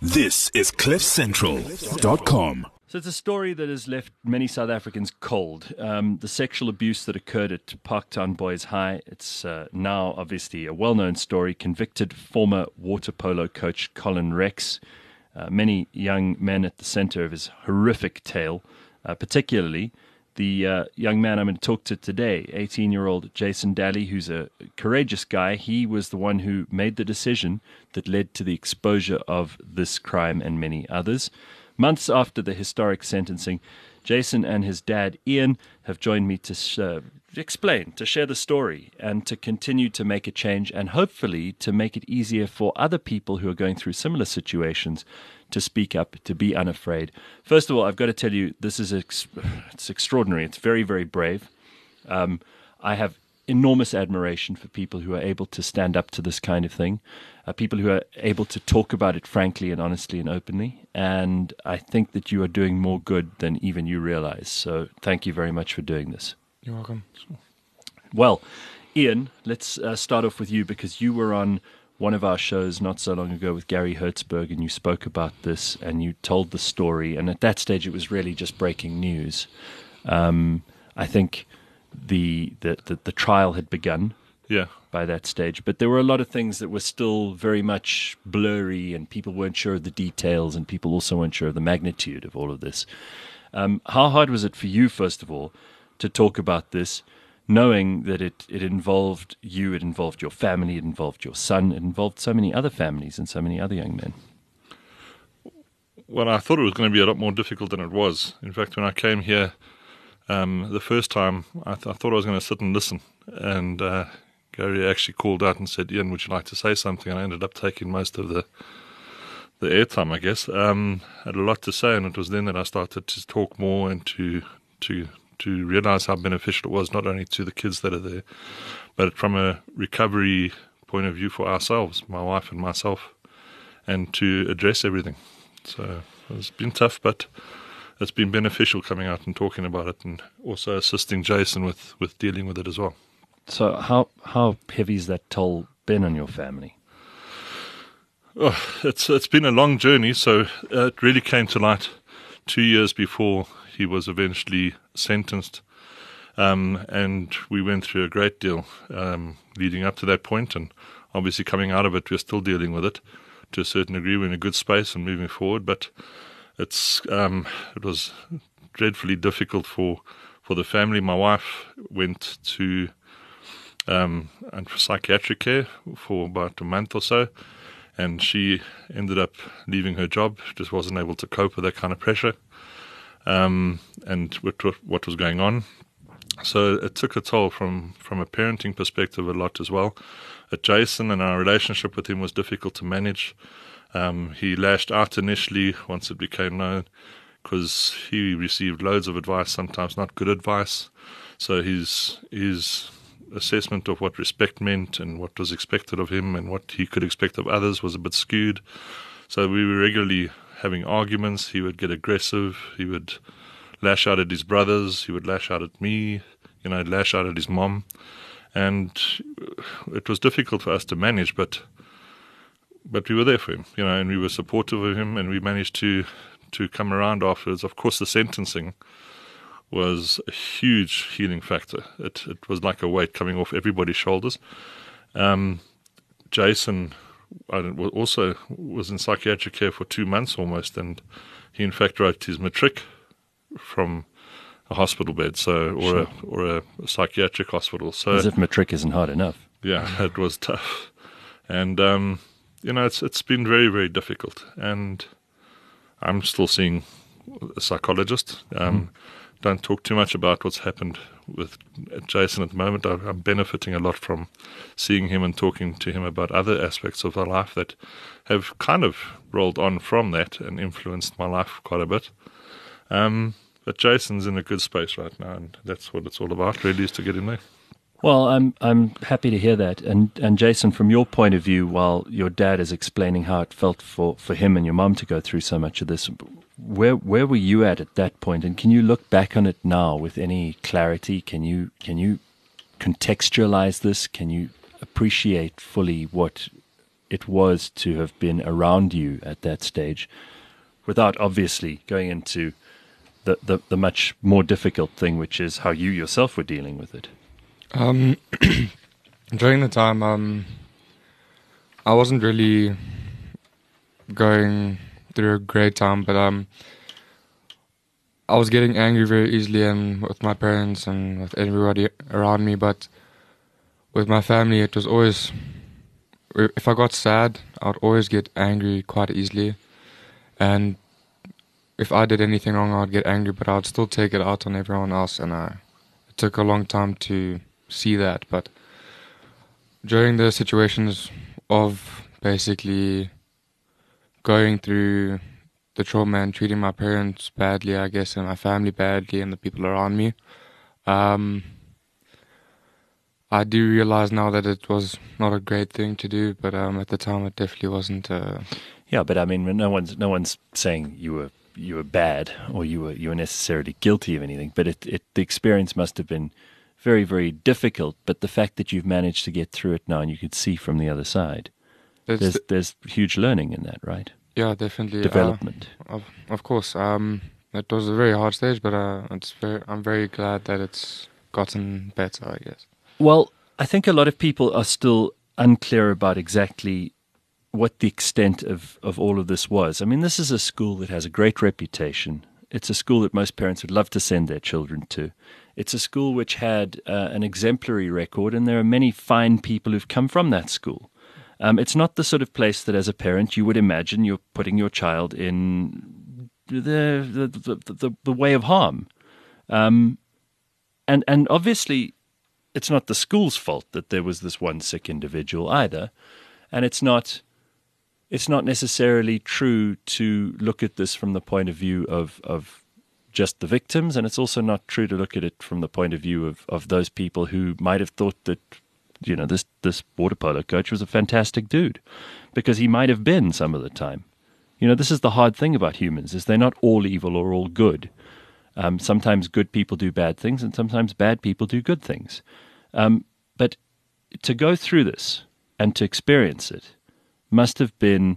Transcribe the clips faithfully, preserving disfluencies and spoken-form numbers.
This is cliff central dot com. So it's a story that has left many South Africans cold. Um, the sexual abuse that occurred at Parktown Boys High. It's uh, now obviously a well-known story. Convicted former water polo coach Colin Rex. Uh, many young men at the center of his horrific tale, uh, particularly the uh, young man I'm going to talk to today, eighteen-year-old Jason Daly, who's a courageous guy. He was the one who made the decision that led to the exposure of this crime and many others. Months after the historic sentencing, Jason and his dad, Ian, have joined me to uh, explain, to share the story, and to continue to make a change, and hopefully to make it easier for other people who are going through similar situations to speak up, to be unafraid. First of all, I've got to tell you, this is ex- it's extraordinary. It's very, very brave. Um, I have enormous admiration for people who are able to stand up to this kind of thing, uh, people who are able to talk about it frankly and honestly and openly. And I think that you are doing more good than even you realize. So thank you very much for doing this. You're welcome. Well, Ian, let's uh, start off with you, because you were on one of our shows not so long ago with Gary Hertzberg, and you spoke about this and you told the story. And at that stage, it was really just breaking news. Um, I think the, the, the, the trial had begun. Yeah. By that stage, but there were a lot of things that were still very much blurry, and people weren't sure of the details, and people also weren't sure of the magnitude of all of this. Um, how hard was it for you, first of all, to talk about this, knowing that it, it involved you, it involved your family, it involved your son, it involved so many other families and so many other young men? Well, I thought it was going to be a lot more difficult than it was. In fact, when I came here um, the first time, I, th- I thought I was going to sit and listen, and uh, Gary actually called out and said, "Ian, would you like to say something?" And I ended up taking most of the the airtime, I guess. Um, I had a lot to say, and it was then that I started to talk more and to to to realize how beneficial it was, not only to the kids that are there, but from a recovery point of view for ourselves, my wife and myself, and to address everything. So it's been tough, but it's been beneficial coming out and talking about it, and also assisting Jason with, with dealing with it as well. So how how heavy has that toll been on your family? Oh, it's it's been a long journey. So uh, it really came to light two years before he was eventually sentenced, um, and we went through a great deal um, leading up to that point. And obviously, coming out of it, we're still dealing with it to a certain degree. We're in a good space and moving forward, but it's um, it was dreadfully difficult for for the family. My wife went to Um, and for psychiatric care for about a month or so, and she ended up leaving her job. She just wasn't able to cope with that kind of pressure um, and with what was going on. So it took a toll from, from a parenting perspective a lot as well. At Jason, and our relationship with him was difficult to manage. Um, he lashed out initially once it became known, because he received loads of advice, sometimes not good advice. So his his assessment of what respect meant and what was expected of him and what he could expect of others was a bit skewed. So we were regularly having arguments. He would get aggressive. He would lash out at his brothers. He would lash out at me. You know, lash out at his mom. And it was difficult for us to manage, but but we were there for him, you know, and we were supportive of him, and we managed to, to come around afterwards. Of course, the sentencing was a huge healing factor. It it was like a weight coming off everybody's shoulders. Um, Jason I also was in psychiatric care for two months almost, and he in fact wrote his matric from a hospital bed, so or Sure. a or a psychiatric hospital. So As if matric isn't hard enough. yeah, it was tough, and um, you know it's it's been very very difficult, and I'm still seeing a psychologist. Um, mm. Don't talk too much about what's happened with Jason at the moment. I'm benefiting a lot from seeing him and talking to him about other aspects of our life that have kind of rolled on from that and influenced my life quite a bit. Um, but Jason's in a good space right now, and that's what it's all about, really, is to get him there. Well, I'm I'm happy to hear that. And and Jason, from your point of view, while your dad is explaining how it felt for, for him and your mum to go through so much of this, where where were you at at that point? And can you look back on it now with any clarity? Can you can you contextualize this? Can you appreciate fully what it was to have been around you at that stage, without obviously going into the, the, the much more difficult thing, which is how you yourself were dealing with it? Um, during the time, um, I wasn't really going through a great time, but um, I was getting angry very easily, and with my parents and with everybody around me. But with my family, it was always, if I got sad, I'd always get angry quite easily. And if I did anything wrong, I'd get angry, but I'd still take it out on everyone else. And I, it took a long time to see that. But during the situations of basically going through the trauma and treating my parents badly, I guess, and my family badly, and the people around me, um, I do realize now that it was not a great thing to do, but um, at the time it definitely wasn't. Uh, yeah, but I mean, no one's no one's saying you were you were bad or you were you were necessarily guilty of anything. But it, it the experience must have been very, very difficult. But the fact that you've managed to get through it now, and you could see from the other side, there's there's huge learning in that, right? Yeah, definitely. Development. Uh, of, of course. Um, it was a very hard stage, but uh, it's very, I'm very glad that it's gotten better, I guess. Well, I think a lot of people are still unclear about exactly what the extent of, of all of this was. I mean, this is a school that has a great reputation. It's a school that most parents would love to send their children to. It's a school which had uh, an exemplary record, and there are many fine people who've come from that school. Um, it's not the sort of place that, as a parent, you would imagine you're putting your child in the the the, the, the way of harm, um, and and obviously, it's not the school's fault that there was this one sick individual either, and it's not it's not necessarily true to look at this from the point of view of of just the victims, and it's also not true to look at it from the point of view of of those people who might have thought that, you know, this this water polo coach was a fantastic dude, because he might have been some of the time. You know, this is the hard thing about humans, is they're not all evil or all good. Um, sometimes good people do bad things, and sometimes bad people do good things. Um, but to go through this and to experience it must have been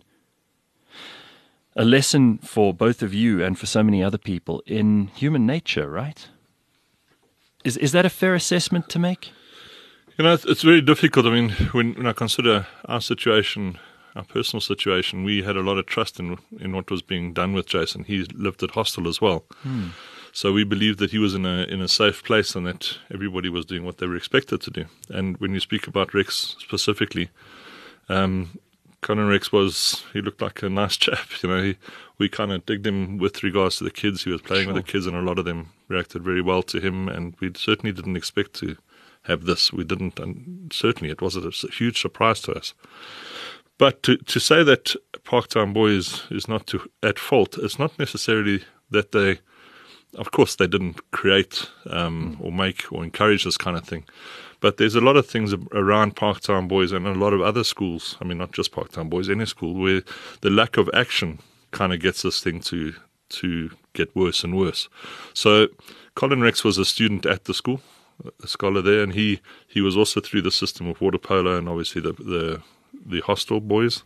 a lesson for both of you and for so many other people in human nature, right? Is is that a fair assessment to make? You know, it's, it's very difficult. I mean, when, when I consider our situation, our personal situation, we had a lot of trust in in what was being done with Jason. He lived at hostel as well. Hmm. So we believed that he was in a in a safe place and that everybody was doing what they were expected to do. And when you speak about Rex specifically, um, Colin Rex was, he looked like a nice chap. You know, he, we kind of digged him with regards to the kids. He was playing sure. with the kids, and a lot of them reacted very well to him. And we certainly didn't expect to have this. We didn't, and certainly it was a, a huge surprise to us. But to to say that Parktown Boys is not to, at fault, it's not necessarily that they, of course, they didn't create um, or make or encourage this kind of thing. But there's a lot of things around Parktown Boys and a lot of other schools, I mean, not just Parktown Boys, any school, where the lack of action kind of gets this thing to to get worse and worse. So Colin Rex was a student at the school, a scholar there, and he, he was also through the system of water polo and obviously the, the, the hostel boys.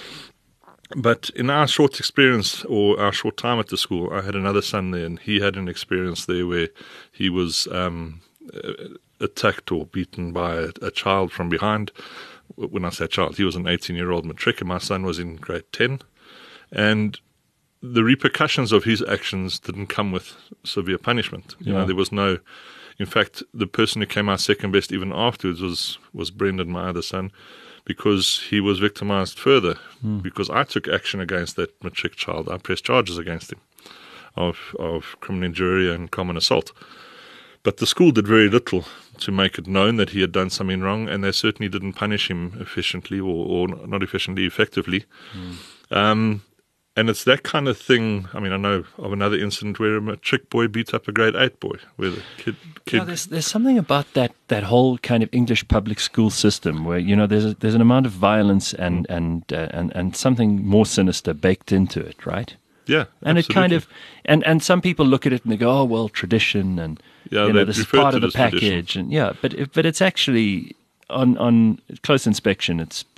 But in our short experience, or our short time at the school, I had another son there, and he had an experience there where he was um, attacked or beaten by a, a child from behind. When I say child, he was an eighteen-year-old matric, and my son was in grade ten. And the repercussions of his actions didn't come with severe punishment. You yeah. know, there was no... In fact, the person who came out second best even afterwards was, was Brendan, my other son, because he was victimized further. Mm. Because I took action against that matric child. I pressed charges against him of, of criminal injury and common assault. But the school did very little to make it known that he had done something wrong, and they certainly didn't punish him efficiently, or, or not efficiently, effectively. Mm. Um, and it's that kind of thing. I mean, I know of another incident where a matric boy beat up a grade eight boy, where the kid... kid yeah, there's, there's something about that, that whole kind of English public school system where, you know, there's a, there's an amount of violence and, mm. and, uh, and, and something more sinister baked into it, right? Yeah, and absolutely. it kind of, and, and some people look at it and they go, oh, well, tradition, and yeah, you know, this is part of the package, tradition. and yeah, but it, but it's actually on on close inspection, it's it's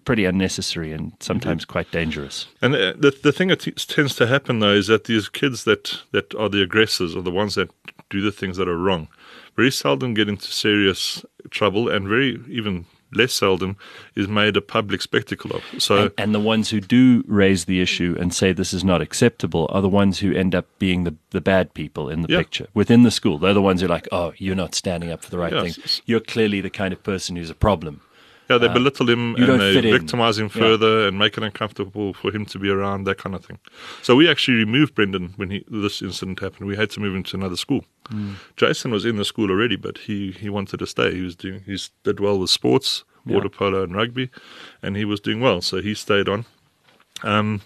pretty unnecessary and sometimes quite dangerous. And uh, the the thing that t- tends to happen though is that these kids that, that are the aggressors, or the ones that do the things that are wrong, very seldom get into serious trouble, and very even less seldom is made a public spectacle of. So, And, and the ones who do raise the issue and say this is not acceptable are the ones who end up being the, the bad people in the Yeah. picture within the school. They're the ones who are like, oh, you're not standing up for the right Yeah, thing. s- s- You're clearly the kind of person who's a problem. yeah, they belittle him you don't and they fit in. victimize him Yeah. further and make it uncomfortable for him to be around, that kind of thing. So we actually removed Brendan when he, this incident happened. We had to move him to another school. Mm. Jason was in the school already, but he, he wanted to stay. He was doing he did well with sports, water polo and rugby, and he was doing well, so he stayed on. Um,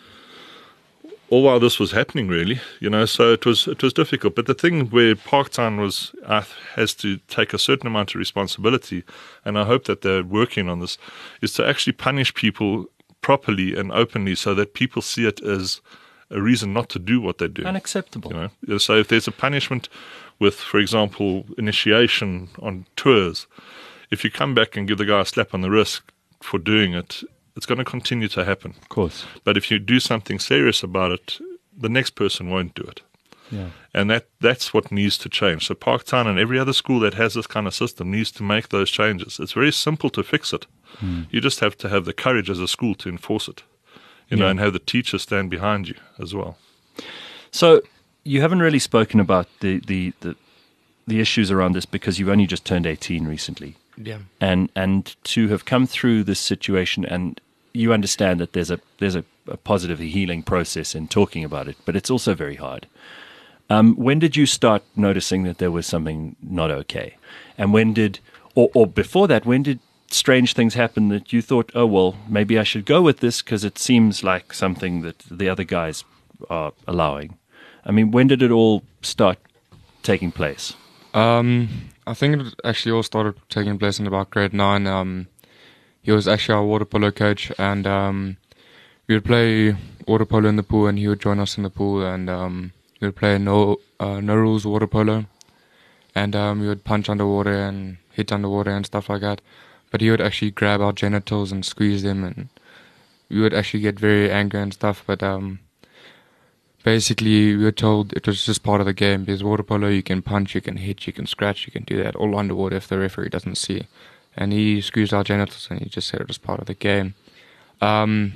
all while this was happening, really, you know, so it was it was difficult. But the thing where Parktown was uh, has to take a certain amount of responsibility, and I hope that they're working on this, is to actually punish people properly and openly, so that people see it as a reason not to do what they're doing. Unacceptable. You know, so if there's a punishment with, for example, initiation on tours, if you come back and give the guy a slap on the wrist for doing it, it's going to continue to happen. Of course. But if you do something serious about it, the next person won't do it. Yeah. And that, that's what needs to change. So Parktown and every other school that has this kind of system needs to make those changes. It's very simple to fix it. Hmm. You just have to have the courage as a school to enforce it, you know, Yeah. and have the teachers stand behind you as well. So you haven't really spoken about the, the, the, the issues around this because you've only just turned eighteen recently. Yeah. And and to have come through this situation, and you understand that there's a there's a, a positive healing process in talking about it, but it's also very hard. Um, when did you start noticing that there was something not okay? And when did, or, or before that, when did strange things happen that you thought, oh, well, maybe I should go with this because it seems like something that the other guys are allowing? I mean, when did it all start taking place? Um, I think it actually all started taking place in about grade nine. Um, he was actually our water polo coach, and um, we would play water polo in the pool, and he would join us in the pool, and um, we would play no uh, no rules water polo, and um, we would punch underwater and hit underwater and stuff like that. But he would actually grab our genitals and squeeze them, and we would actually get very angry and stuff. But um, basically, we were told it was just part of the game. Because water polo, you can punch, you can hit, you can scratch, you can do that all underwater if the referee doesn't see. And he squeezed our genitals, and he just said it was part of the game. Um,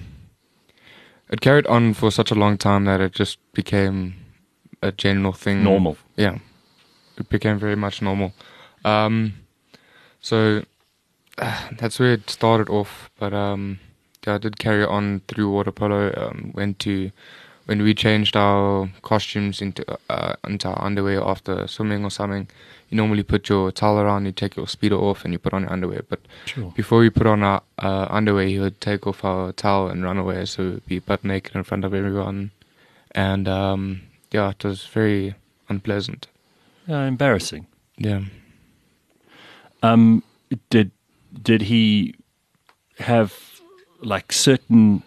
it carried on for such a long time that it just became a general thing. Normal. Yeah, it became very much normal. Um, so uh, that's where it started off. But um, yeah, I did carry on through water polo. Um, went to when we changed our costumes into uh, into our underwear after swimming or something. You normally put your towel around, you take your speedo off, and you put on your underwear. But Sure. before we put on our uh, underwear, he would take off our towel and run away, so we'd be butt naked in front of everyone. And um, yeah, it was very unpleasant. Uh, embarrassing. Yeah. Um, did did he have like certain?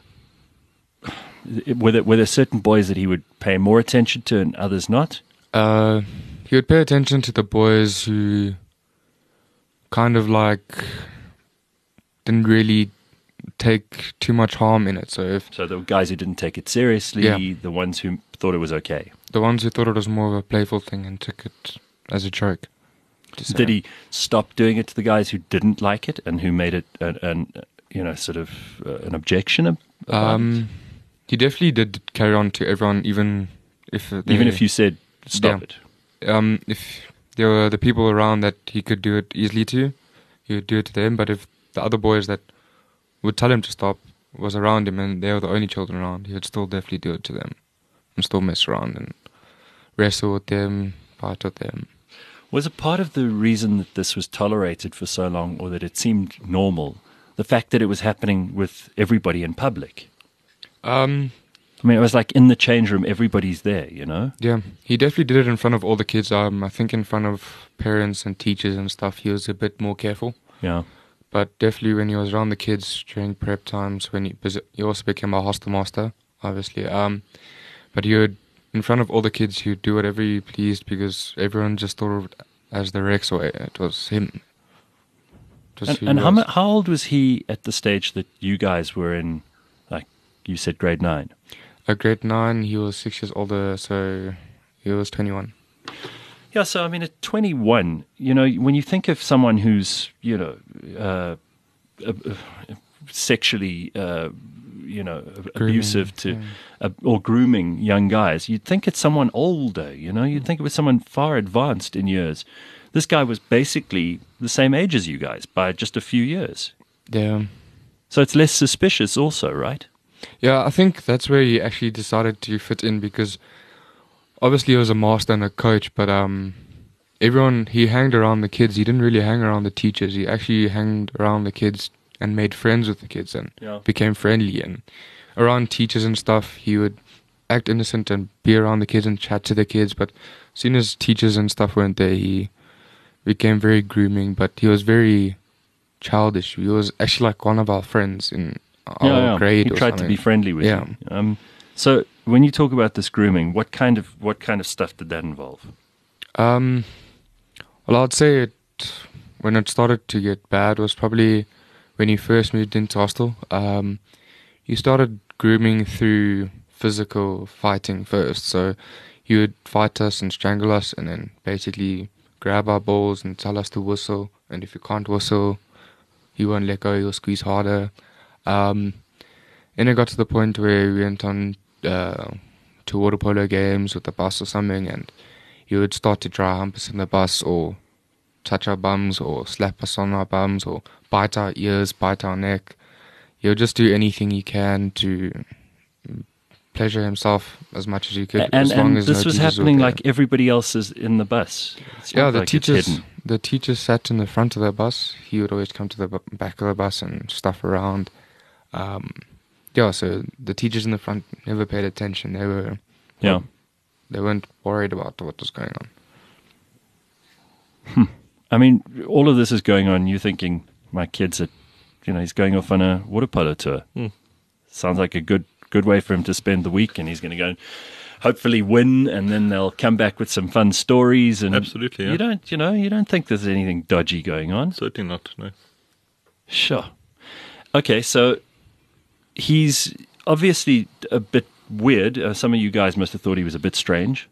Were there, were there certain boys that he would pay more attention to and others not? Uh, he would pay attention to the boys who kind of like didn't really take too much harm in it. So if So the guys who didn't take it seriously, Yeah. the ones who thought it was okay. the ones who thought it was more of a playful thing and took it as a joke. to say. Did he stop doing it to the guys who didn't like it and who made it an, an you know sort of uh, an objection? ab- about Um, he definitely did carry on to everyone, even if it? they, Even if you said stop Yeah. it. um, if there were the people around that he could do it easily to, he would do it to them. But if the other boys that would tell him to stop was around him and they were the only children around, he would still definitely do it to them and still mess around and wrestle with them, fight with them. Was it part of the reason that this was tolerated for so long, or that it seemed normal, the fact that it was happening with everybody in public? Um, I mean, it was like in the change room, everybody's there, you know? yeah, he definitely did it in front of all the kids. Um, I think in front of parents and teachers and stuff, he was a bit more careful. Yeah. But definitely when he was around the kids during prep times, when he, he also became a hostel master, obviously. Um, but he would, in front of all the kids, he would do whatever he pleased because everyone just thought of it as the Rex, or it was him. It was And, who and he how, was. mu- how old was he at the stage that you guys were in, like you said, grade nine? At grade nine, he was six years older, so he was twenty-one. Yeah, so I mean, at twenty-one, you know, when you think of someone who's, you know, uh, uh, uh, sexually, uh, you know, abusive to, yeah. uh, or grooming young guys, you'd think it's someone older, you know, you'd think it was someone far advanced in years. This guy was basically the same age as you guys by just a few years. Yeah. So it's less suspicious also, right? Yeah, I think that's where he actually decided to fit in because obviously he was a master and a coach, but um, everyone, he hanged around the kids. He didn't really hang around the teachers. He actually hanged around the kids and made friends with the kids and Yeah. became friendly. And around teachers and stuff, he would act innocent and be around the kids and chat to the kids. But as soon as teachers and stuff weren't there, he became very grooming, but he was very childish. He was actually like one of our friends in our yeah, yeah. grade. He or tried to something. be friendly with Yeah. you. Um, so when you talk about this grooming, what kind of what kind of stuff did that involve? Um, well, I'd say it when it started to get bad was probably when he first moved into hostel. Um, he started grooming through physical fighting first. So he would fight us and strangle us, and then basically grab our balls and tell us to whistle. And if you can't whistle, he won't let go. He'll squeeze harder. Um, and it got to the point where we went on uh, to water polo games with the bus or something, and he would start to dry hump us in the bus or touch our bums or slap us on our bums or bite our ears, bite our neck. He'll just do anything he can to pleasure himself as much as he could. And, as long and as this no was teachers were happening there. like everybody else is in the bus. It's Yeah, not the like it's teachers hidden. the teachers sat in the front of the bus. He would always come to the bu- back of the bus and stuff around. Um, yeah, so the teachers in the front never paid attention. They were Yeah. they weren't worried about what was going on. I mean, all of this is going on. You're thinking, my kid's at, you know, he's going off on a water polo tour. Hmm. Sounds like a good good way for him to spend the week, and he's going to go and hopefully win, and then they'll come back with some fun stories. And Absolutely, yeah. you don't, you know, you don't think there's anything dodgy going on. Certainly not, no. Sure. Okay, so he's obviously a bit weird. Uh, some of you guys must have thought he was a bit strange.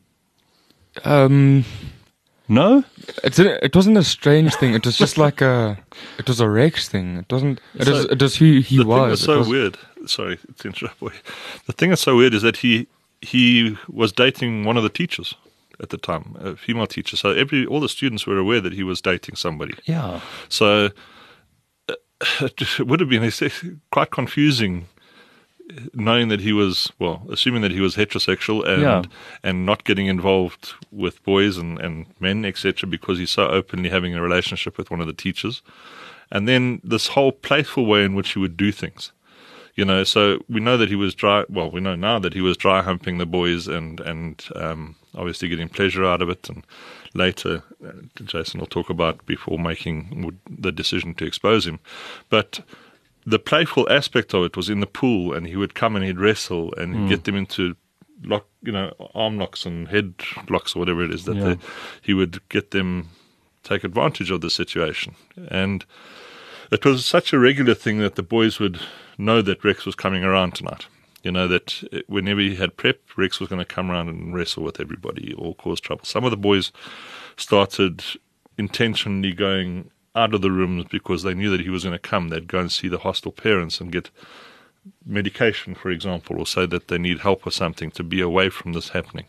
Um, No? It's a, it wasn't a strange thing. It was just like a, it was a Rex thing. It wasn't. It So, was. It was who he the thing was. that's It so was- weird. Sorry to interrupt. Boy. The thing that's so weird is that he he was dating one of the teachers at the time, a female teacher. So every all the students were aware that he was dating somebody. Yeah. So uh, it would have been quite confusing knowing that he was, well, assuming that he was heterosexual and Yeah. and not getting involved with boys and, and men, et cetera, because he's so openly having a relationship with one of the teachers. And then this whole playful way in which he would do things. You know, so we know that he was dry, well, we know now that he was dry humping the boys and, and um, obviously getting pleasure out of it. And later, uh, Jason will talk about before making would- the decision to expose him. But the playful aspect of it was in the pool, and he would come and he'd wrestle and he'd get them into lock, you know, arm locks and head locks or whatever it is that Yeah. they, he would get them take advantage of the situation. And it was such a regular thing that the boys would know that Rex was coming around tonight. You know, that whenever he had prep, Rex was going to come around and wrestle with everybody or cause trouble. Some of the boys started intentionally going out of the rooms because they knew that he was going to come. They'd go and see the hostel parents and get medication, for example, or say that they need help or something to be away from this happening.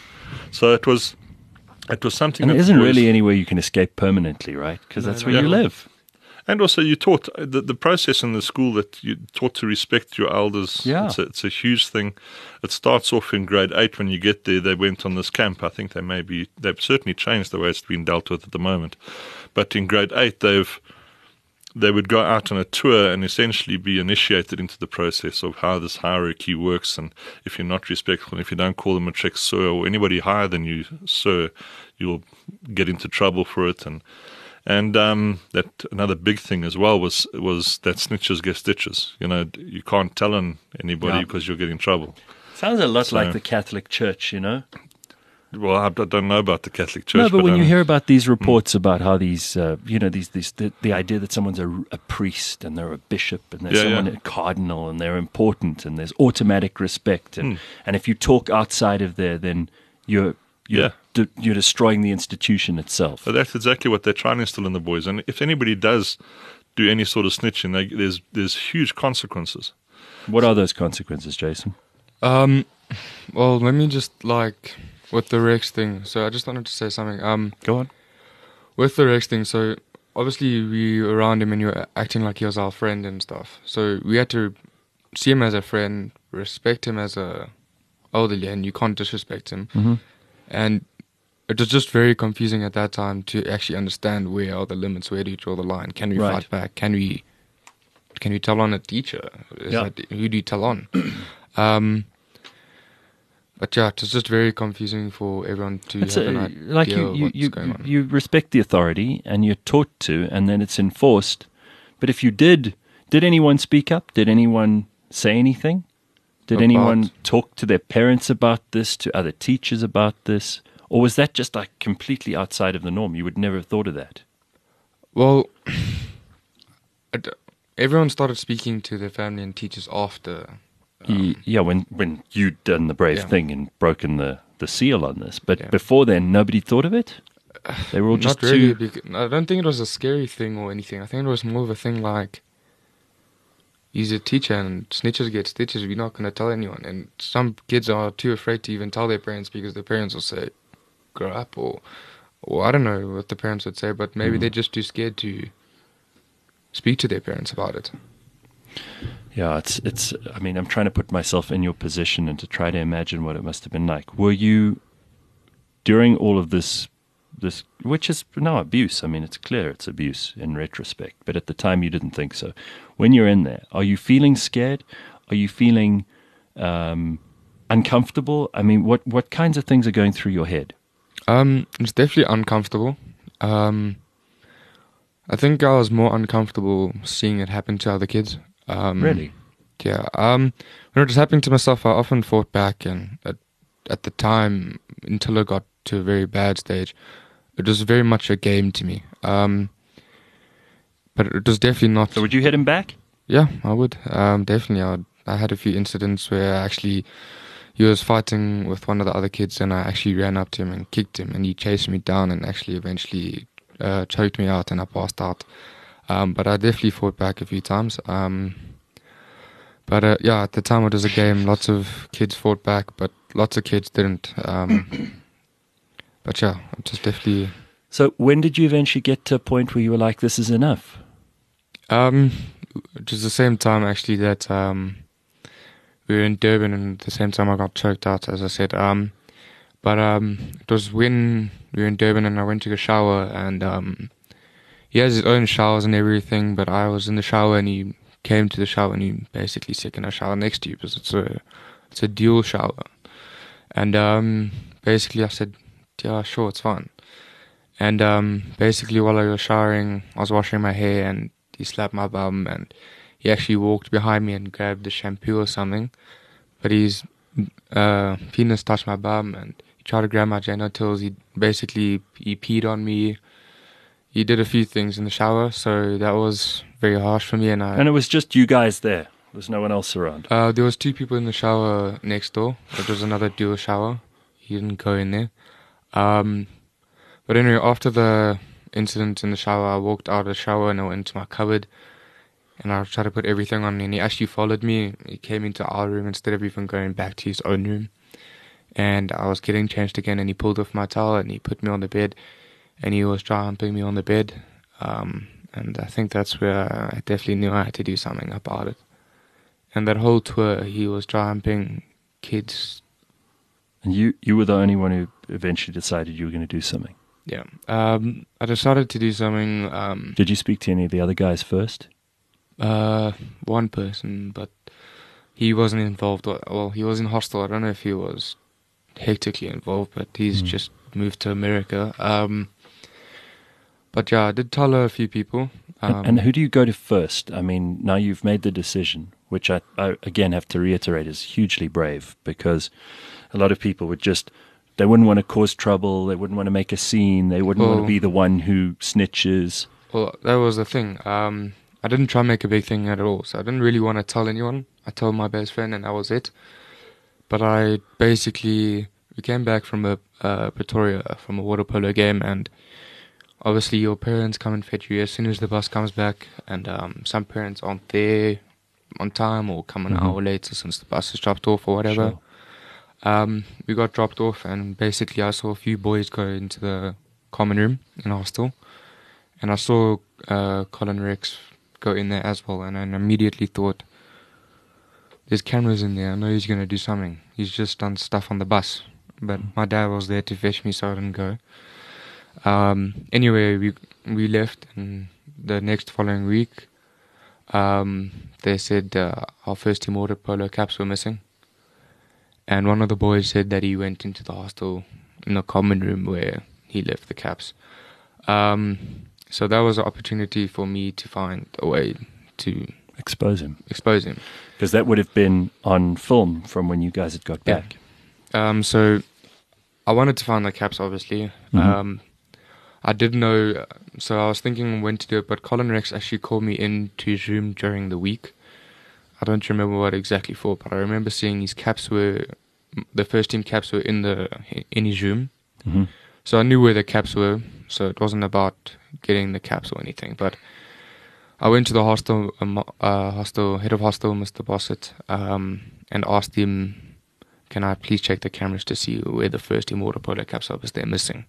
So it was it was something And that there isn't the boys- really anywhere you can escape permanently, right? Because that's where no. you Yeah. live. And also, you taught the, the process in the school that you taught to respect your elders. Yeah. It's a, it's a huge thing. It starts off in grade eight. When you get there, they went on this camp. I think they may be, they've certainly changed the way it's been dealt with at the moment. But in grade eight, they've they would go out on a tour and essentially be initiated into the process of how this hierarchy works. And if you're not respectful, and if you don't call them a trick sir or anybody higher than you sir, you'll get into trouble for it. And And um, that another big thing as well was was that snitches get stitches. You know, you can't tell on anybody Yeah. because you'll get in trouble. Sounds a lot So- like the Catholic Church, you know? Well, I, I don't know about the Catholic Church. No, but, when um, you hear about these reports mm. about how these, uh, you know, these, these the, the idea that someone's a, a priest and they're a bishop and they're yeah, someone yeah. a cardinal and they're important and there's automatic respect and, mm. and if you talk outside of there, then you're you're, yeah. de- you're destroying the institution itself. So that's exactly what they're trying to instill in the boys. And if anybody does do any sort of snitching, they, there's there's huge consequences. What are those consequences, Jason? Um, well, let me just like with the Rex thing. So I just wanted to say something. Um, Go on. With the Rex thing, so obviously we were around him and you were acting like he was our friend and stuff. So we had to see him as a friend, respect him as a elderly, and you can't disrespect him. Mm-hmm. And it was just very confusing at that time to actually understand where are the limits, where do you draw the line? Can we Right. fight back? Can we can we tell on a teacher? Is Yeah. that, who do you tell on? um, but yeah, it was just very confusing for everyone to It's have a, an idea like you, of you, what's you, going on. you respect the authority and you're taught to, and then it's enforced. But if you did, did anyone speak up? Did anyone say anything? Did About- anyone talk to their parents about this, to other teachers about this? Or was that just like completely outside of the norm? You would never have thought of that. Well, it, everyone started speaking to their family and teachers after. Y- yeah, when, when you'd done the brave Yeah. thing and broken the, the seal on this. But Yeah. before then, nobody thought of it? They were all just Not really. too... Because, I don't think it was a scary thing or anything. I think it was more of a thing like, he's a teacher and snitches get stitches. We're not going to tell anyone. And some kids are too afraid to even tell their parents because their parents will say, grow up, or, or I don't know what the parents would say, but maybe Mm. they're just too scared to speak to their parents about it. Yeah, it's it's. I mean, I'm trying to put myself in your position and to try to imagine what it must have been like. Were you during all of this, this, which is now abuse? I mean, it's clear it's abuse in retrospect, but at the time you didn't think so. When you're in there, are you feeling scared? Are you feeling um, uncomfortable? I mean, what what kinds of things are going through your head? Um, it's definitely uncomfortable. Um, I think I was more uncomfortable seeing it happen to other kids. Um, Really? Yeah. Um, when it was happening to myself, I often fought back, and at, at the time, until it got to a very bad stage, it was very much a game to me. Um, but it was definitely not. So would you hit him back? Yeah, I would. Um, definitely. I, would, I had a few incidents where I actually, he was fighting with one of the other kids, and I actually ran up to him and kicked him, and he chased me down and actually eventually uh, choked me out, and I passed out. Um, but I definitely fought back a few times. Um, but uh, yeah, at the time it was a game. Lots of kids fought back, but lots of kids didn't. Um, but yeah, it was definitely. So when did you eventually get to a point where you were like, this is enough? Um, it was the same time actually that um, we were in Durban, and at the same time I got choked out, as I said. Um, but um, it was when we were in Durban and I went to the shower, and um, he has his own showers and everything, but I was in the shower and he came to the shower and he basically sat in a shower next to you because it's a it's a dual shower. And um, basically I said, yeah, sure, it's fine. And um, basically while I was showering, I was washing my hair and he slapped my bum, and he actually walked behind me and grabbed the shampoo or something. But his uh, penis touched my bum and he tried to grab my genitals. He basically he peed on me. He did a few things in the shower, so that was very harsh for me. And I And it was just you guys there. There's no one else around. uh, there was two people in the shower next door. It was another dual shower. He didn't go in there. Um, but anyway, after the incident in the shower, I walked out of the shower and I went to my cupboard, and I tried to put everything on. And he actually followed me. He came into our room instead of even going back to his own room. And I was getting changed again, and he pulled off my towel and he put me on the bed. And he was dry humping me on the bed. Um, and I think that's where I definitely knew I had to do something about it. And that whole tour, he was dry humping kids. And you, you were the only one who eventually decided you were going to do something. Yeah. Um, I decided to do something. Um, Did you speak to any of the other guys first? uh, one person, but he wasn't involved. Well, he was in hostel. I don't know if he was hectically involved, but he's Mm. just moved to America. Um, But yeah, I did tell a few people. Um, and, and who do you go to first? I mean, now you've made the decision, which I, I again have to reiterate is hugely brave, because a lot of people would just They wouldn't want to cause trouble. They wouldn't want to make a scene. They wouldn't want to Well- be the one who snitches. Well, that was the thing. Um, I didn't try and make a big thing at all, so I didn't really want to tell anyone. I told my best friend, and that was it. But I basically we came back from a uh, Pretoria from a water polo game, and obviously your parents come and fetch you as soon as the bus comes back, and um, some parents aren't there on time or come an Mhm. hour later since the bus is dropped off or whatever. Sure. Um, we got dropped off, and basically I saw a few boys go into the common room in the hostel, and I saw uh, Colin Rex go in there as well, and I immediately thought, there's cameras in there, I know he's going to do something. He's just done stuff on the bus. But my dad was there to fetch me, so I didn't go. Um, anyway, we we left, and the next following week, um, they said uh, our first team water polo caps were missing. And one of the boys said that he went into the hostel in the common room where he left the caps. Um, so that was an opportunity for me to find a way to Expose him. expose him. Because that would have been on film from when you guys had got Yeah. back. Um, so I wanted to find the caps, obviously. Mhm. Um, I didn't know, so I was thinking when to do it, but Colin Rex actually called me into his room during the week. I don't remember what exactly for, but I remember seeing his caps were, the first team caps were in the in his room. hmm So I knew where the caps were, so it wasn't about getting the caps or anything. But I went to the hostel, um, uh, hostel head of hostel, Mister Bossett, um, and asked him, can I please check the cameras to see where the first team water polo caps are, because they're missing.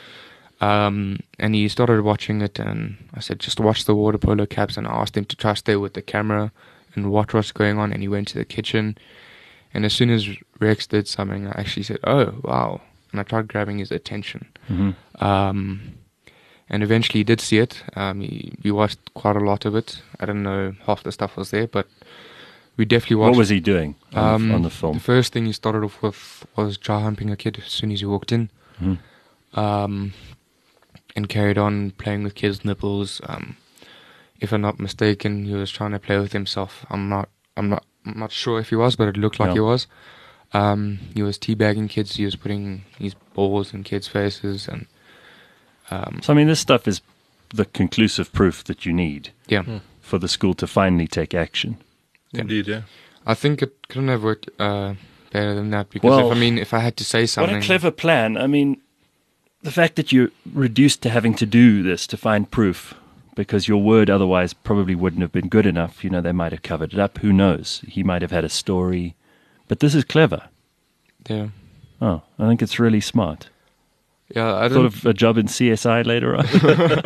Um, and he started watching it, and I said, just watch the water polo caps, and I asked him to try stay with the camera and watch what's going on, and he went to the kitchen, and as soon as Rex did something, I actually said, oh, wow, and I tried grabbing his attention. hmm Um, and eventually he did see it. Um, he, we watched quite a lot of it. I didn't know half the stuff was there, but we definitely watched. What was he doing on, um, the, on the film? The first thing he started off with was dry humping a kid as soon as he walked in. Mhm. Um, and carried on playing with kids' nipples. Um, if I'm not mistaken, he was trying to play with himself. I'm not. I'm not. I'm not sure if he was, but it looked like Yeah. he was. Um, he was teabagging kids. He was putting his balls in kids' faces, and um, So, I mean, this stuff is the conclusive proof that you need yeah, for the school to finally take action. Indeed, yeah. I think it couldn't have worked uh, better than that. Because Well, if I mean, if I had to say something, What a clever plan. I mean, the fact that you're reduced to having to do this to find proof because your word otherwise probably wouldn't have been good enough. You know, they might have covered it up. Who knows? He might have had a story. But this is clever. yeah, Oh, I think it's really smart. yeah, I Thought don't. of a job in C S I later on.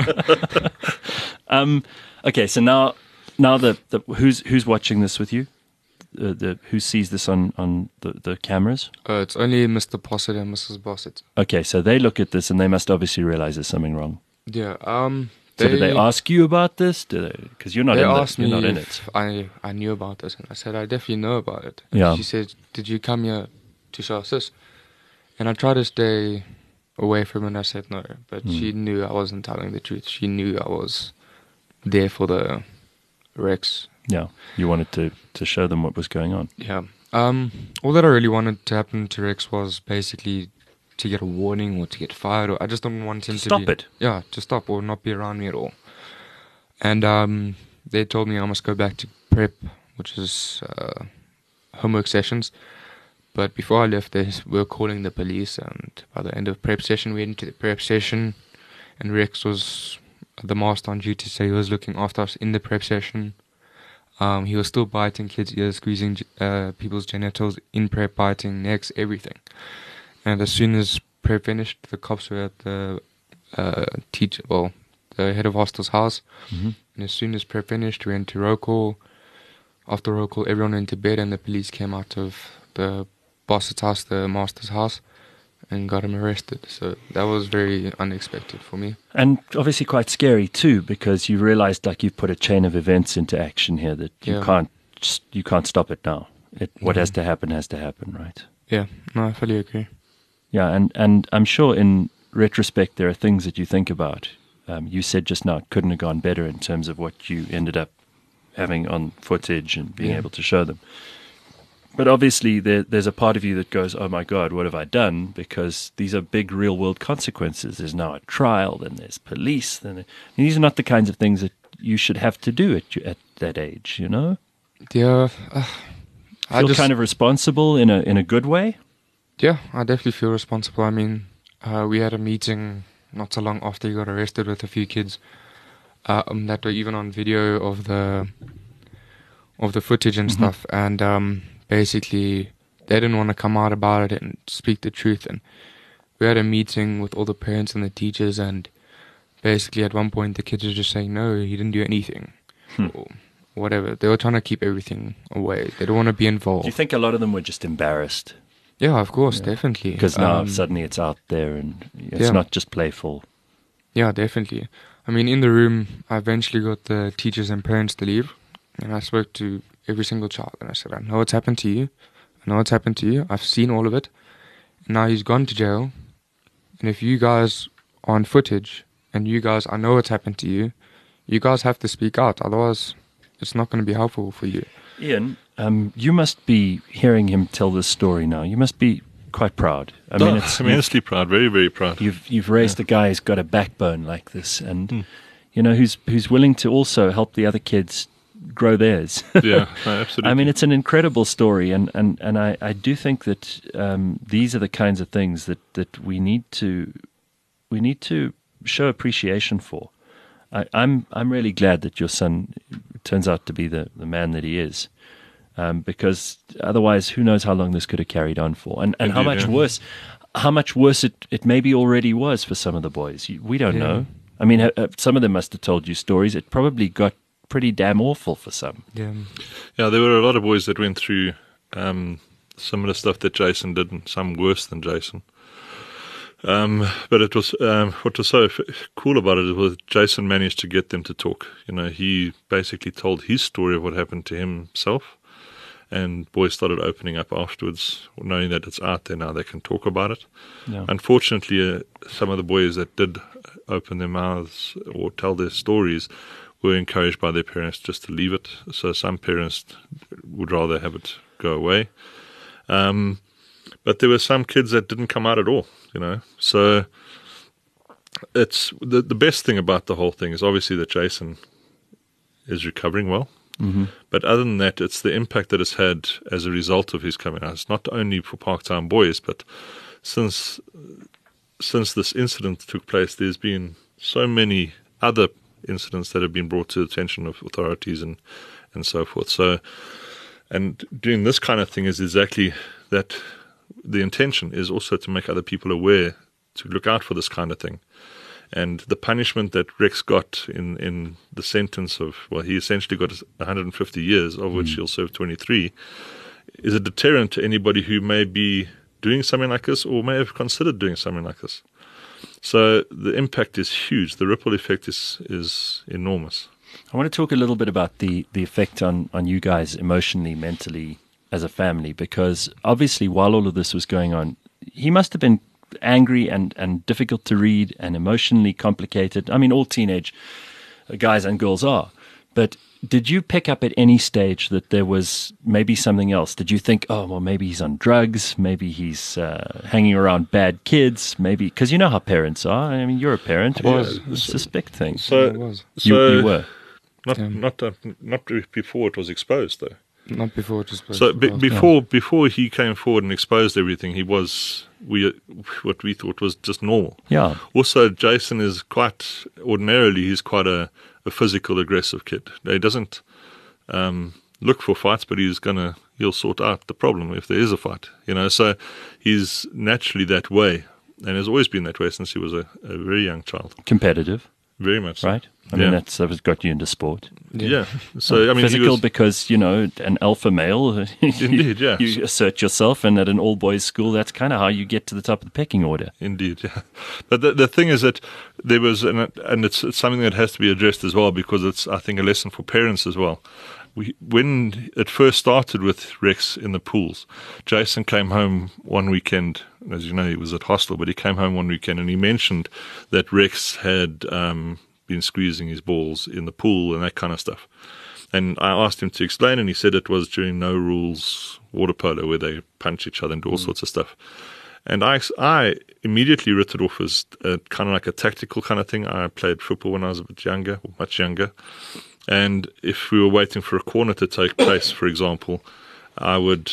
um, okay, so now, now the, the who's who's watching this with you? The, the who sees this on on the, the cameras? Uh, it's only Mister Bossett and Missus Bossett. Okay, so they look at this and they must obviously realize there's something wrong. Yeah. Um. So did they ask you about this? Because you're not They in asked the, you're me not in if it. I I knew about this, and I said I definitely know about it. And Yeah. She said, "Did you come here to show us this?" And I tried to stay away from it. And I said no, but Mm. she knew I wasn't telling the truth. She knew I was there for the Rex. Yeah, you wanted to, to show them what was going on. Yeah. Um. All that I really wanted to happen to Rex was basically to get a warning or to get fired, or I just don't want him to, Stop be, it. Yeah, to stop or not be around me at all. And um, they told me I must go back to prep, which is uh, homework sessions. But before I left, they were calling the police, and by the end of prep session, we went into the prep session, and Rex was the master on duty, so he was looking after us in the prep session. Um, he was still biting kids' ears, squeezing uh, people's genitals in prep, biting necks, everything. And as soon as prep finished, the cops were at the uh, teacher, well, the head of hostel's house. Mm-hmm. And as soon as prep finished, we went to roll call. After roll call, everyone went to bed, and the police came out of the boss's house, the master's house, and got him arrested. So that was very unexpected for me. And obviously quite scary too, because you realized like you've put a chain of events into action here that you Yeah. can't just, you can't stop it now. It, what Mhm. has to happen has to happen, right? Yeah, no, I fully agree. Yeah, and, and I'm sure in retrospect there are things that you think about. Um, you said just now it couldn't have gone better in terms of what you ended up having on footage and being Yeah. able to show them. But obviously, there, there's a part of you that goes, "Oh my God, what have I done?" Because these are big, real-world consequences. There's now a trial, then there's police. Then these are not the kinds of things that you should have to do at at that age. You know, Yeah, uh, I feel just kind of responsible in a in a good way. yeah, I definitely feel responsible. I mean, uh, we had a meeting not so long after he got arrested with a few kids uh, um, that were even on video of the of the footage and Mm-hmm. stuff, and um, basically they didn't want to come out about it and speak the truth. And we had a meeting with all the parents and the teachers, and basically at one point the kids were just saying, "No, he didn't do anything," Hmm. or whatever. They were trying to keep everything away. They don't want to be involved. Do you think a lot of them were just embarrassed Yeah, of course, definitely. because now Um, suddenly it's out there and it's yeah. not just playful? Yeah, definitely. I mean, in the room, I eventually got the teachers and parents to leave, and I spoke to every single child, and I said, "I know what's happened to you. I know what's happened to you. I've seen all of it. And now he's gone to jail, and if you guys are on footage, and you guys, I know what's happened to you, you guys have to speak out. Otherwise, it's not going to be helpful for you." Ian, um, you must be hearing him tell this story now. You must be quite proud. I mean, Oh, it's immensely proud, very, very proud. you've you've raised a guy who's got a backbone like this, and Hmm. you know who's who's willing to also help the other kids grow theirs. Yeah, no, absolutely. I mean, it's an incredible story, and, and, and I, I do think that um, these are the kinds of things that, that we need to we need to show appreciation for. I, I'm I'm really glad that your son turns out to be the, the man that he is, um, because otherwise, who knows how long this could have carried on for, and and how Indeed, much yeah. worse, how much worse it, it maybe already was for some of the boys. You- We don't Yeah. know. I mean, uh, uh, some of them must have told you stories. It probably got pretty damn awful for some. Yeah. Yeah, there were a lot of boys that went through um, similar stuff that Jason did, and some worse than Jason. Um, but it was um, what was so f- cool about it was Jason managed to get them to talk. You know, he basically told his story of what happened to himself, and boys started opening up afterwards, knowing that it's out there now. They can talk about it. Yeah. Unfortunately, uh, some of the boys that did open their mouths or tell their stories were encouraged by their parents just to leave it. So some parents would rather have it go away. Um, but there were some kids that didn't come out at all, you know. So it's the the best thing about the whole thing is obviously that Jason is recovering well. Mm-hmm. But other than that, it's the impact that it's had as a result of his coming out. It's not only for Parktown boys, but since since this incident took place, there's been so many other incidents that have been brought to the attention of authorities and, and so forth. So, and doing this kind of thing is exactly that. The intention is also to make other people aware to look out for this kind of thing. And the punishment that Rex got in, in the sentence of, well, he essentially got one hundred fifty years, of which he'll serve twenty-three, is a deterrent to anybody who may be doing something like this or may have considered doing something like this. So the impact is huge. The ripple effect is is enormous. I want to talk a little bit about the, the effect on, on you guys emotionally, mentally, as a family, because obviously while all of this was going on, he must have been angry and, and difficult to read and emotionally complicated. I mean, all teenage guys and girls are. But did you pick up at any stage that there was maybe something else? Did you think, oh, well, maybe he's on drugs, maybe he's uh, hanging around bad kids, maybe, because you know how parents are. I mean, you're a parent. Yeah, Well, so- suspect things. So, It was. You, so you were. not Yeah. not uh, not before it was exposed though. Not before it was. So be, posted. before before he came forward and exposed everything, he was we what we thought was just normal. Yeah. Also, Jason is quite ordinarily he's quite a, a physical, aggressive kid. He doesn't um, look for fights, but he's gonna he'll sort out the problem if there is a fight. You know, so he's naturally that way, and has always been that way since he was a, a very young child. Competitive, Very much, so. right? I mean, Yeah. that's that was got you into sport. Yeah. So I mean, physical he was, because, you know, an alpha male. Indeed, yeah. You assert yourself, and at an all-boys school, that's kind of how you get to the top of the pecking order. Indeed, yeah. But the the thing is that there was, an, and it's, it's something that has to be addressed as well, because it's, I think, a lesson for parents as well. We, when it first started with Rex in the pools, Jason came home one weekend. As you know, he was at hostel, but he came home one weekend and he mentioned that Rex had um, been squeezing his balls in the pool and that kind of stuff. And I asked him to explain, and he said it was during no rules water polo where they punch each other and do all mm. sorts of stuff. And I, I immediately wrote it off as a, kind of like a tactical kind of thing. I played football when I was a bit younger, or much younger. And if we were waiting for a corner to take place, for example, I would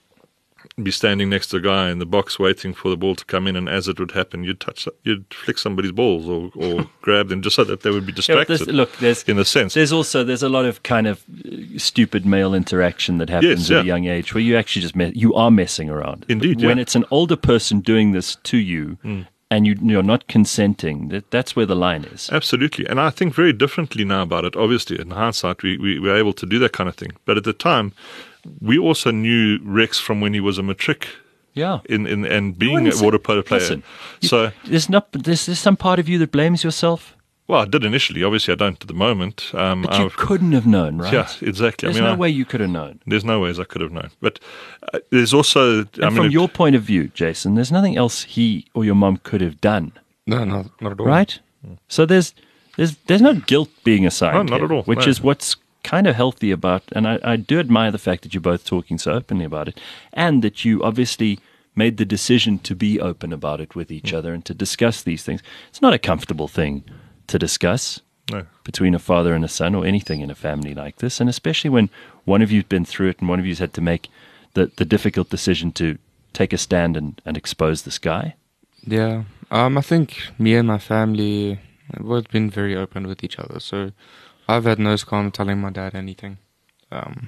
be standing next to a guy in the box waiting for the ball to come in, and as it would happen, you'd touch, you'd flick somebody's balls or, or grab them just so that they would be distracted. Yeah, there's, look, there's in a sense. There's also there's a lot of kind of stupid male interaction that happens yes, yeah. at a young age where you actually just me- you are messing around. Indeed, when yeah. it's an older person doing this to you. Mm. And you, you're not consenting, that, that's where the line is. Absolutely. And I think very differently now about it. Obviously, in hindsight, we, we were able to do that kind of thing. But at the time, we also knew Rex from when he was a matric. Yeah. In, in, and being a water polo player. Listen, so, you, there's, not, there's, there's some part of you that blames yourself. Well, I did initially. Obviously, I don't at the moment. Um, but you I've, couldn't have known, right? Yeah, exactly. There's I mean, no I, way you could have known. There's no ways I could have known. But uh, there's also... And I mean, from it, your point of view, Jason, there's nothing else he or your mum could have done. No, no, not at all. Right? Mm. So there's there's there's no guilt being assigned No, not here, at all. which No. is what's kind of healthy about, and I, I do admire the fact that you're both talking so openly about it, and that you obviously made the decision to be open about it with each mm. other and to discuss these things. It's not a comfortable thing to discuss no. between a father and a son or anything in a family like this, and especially when one of you's been through it and one of you's had to make the, the difficult decision to take a stand and, and expose this guy. Yeah, um, I think me and my family have both been very open with each other, so I've had no scam telling my dad anything. Um,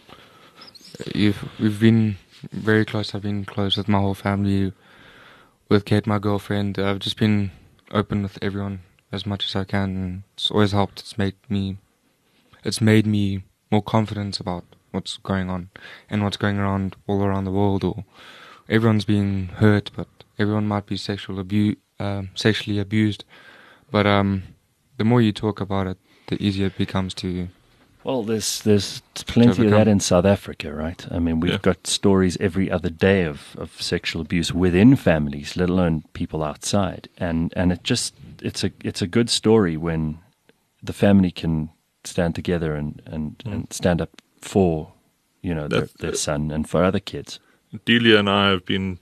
mm. you've, we've been very close. I've been close with my whole family, with Kate, my girlfriend. I've just been open with everyone as much as I can, and it's always helped. It's made me, it's made me more confident about what's going on and what's going around all around the world. Or everyone's being hurt, but everyone might be sexual abu- um, sexually abused. But um, the more you talk about it, the easier it becomes to. Well, there's there's plenty of that in South Africa, right? I mean, we've yeah. got stories every other day of, of sexual abuse within families, let alone people outside. And and it just it's a it's a good story when the family can stand together and, and, mm. and stand up for, you know, their, their son and for other kids. Delia and I have been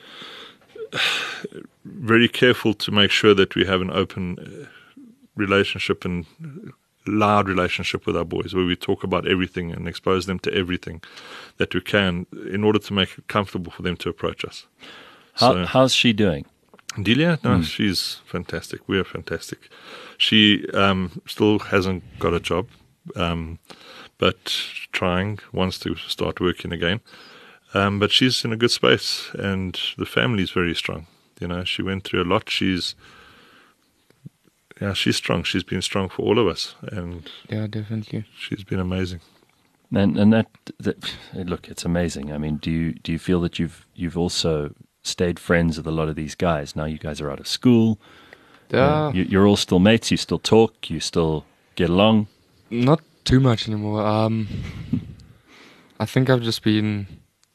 very careful to make sure that we have an open relationship and loud relationship with our boys, where we talk about everything and expose them to everything that we can in order to make it comfortable for them to approach us. How, so, how's she doing? Delia? No, Mm. she's fantastic. We are fantastic. She um, still hasn't got a job, um, but trying, wants to start working again. Um, but she's in a good space, and the family's very strong. You know, she went through a lot. She's Yeah, she's strong. She's been strong for all of us, and Yeah, definitely. she's been amazing. And and that, that look, it's amazing. I mean, do you do you feel that you've you've also stayed friends with a lot of these guys? Now you guys are out of school. Yeah, Uh, you, you're all still mates. You still talk. You still get along. not too much anymore. Um, I think I've just been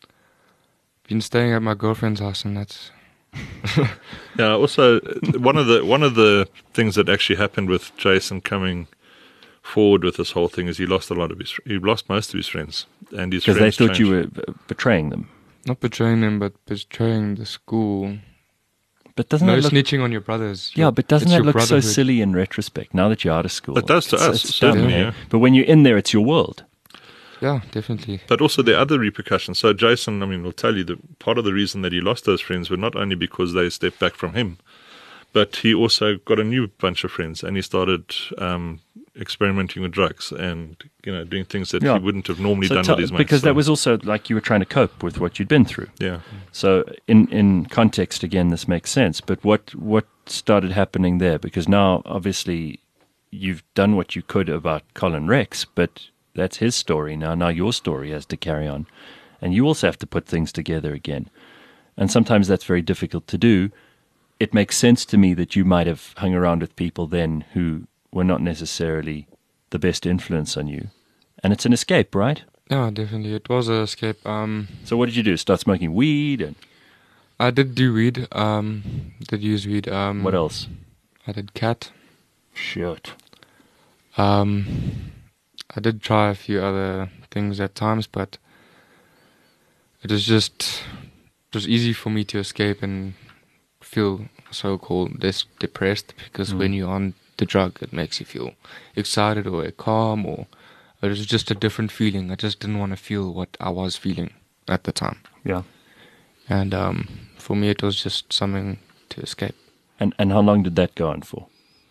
been staying at my girlfriend's house, and that's. Yeah. Also, one of the one of the things that actually happened with Jason coming forward with this whole thing is he lost a lot of his. He lost most of his friends, and his Because they friends thought changed. you were b- betraying them. Not betraying them, but betraying the school. But doesn't No that look, snitching on your brothers. yeah, Your- but doesn't it's that your look so brotherhood. silly in retrospect? Now that you're out of school, It does to It's- us, it's dumb, certainly, eh? yeah. But when you're in there, it's your world. Yeah, definitely. But also the other repercussions. So Jason, I mean, will tell you that part of the reason that he lost those friends were not only because they stepped back from him, but he also got a new bunch of friends, and he started um, experimenting with drugs and, you know, doing things that Yeah. he wouldn't have normally So done tell- with his mates. because So, that was also like you were trying to cope with what you'd been through. yeah. So in, in context, again, this makes sense. But what what started happening there? Because now, obviously, you've done what you could about Colin Rex, but that's his story now. Now your story has to carry on. And you also have to put things together again. And sometimes that's very difficult to do. It makes sense to me that you might have hung around with people then who were not necessarily the best influence on you. And it's an escape, right? Yeah, definitely. It was an escape. Um, So what did you do? Start smoking weed? And I did do weed. Um, did use weed. Um, what else? I did cat. Shit. Um, I did try a few other things at times, but it was just it was easy for me to escape and feel so-called des- depressed because Mm. when you're on the drug, it makes you feel excited or calm, or it was just a different feeling. I just didn't want to feel what I was feeling at the time, Yeah. and um, for me, it was just something to escape. And and how long did that go on for?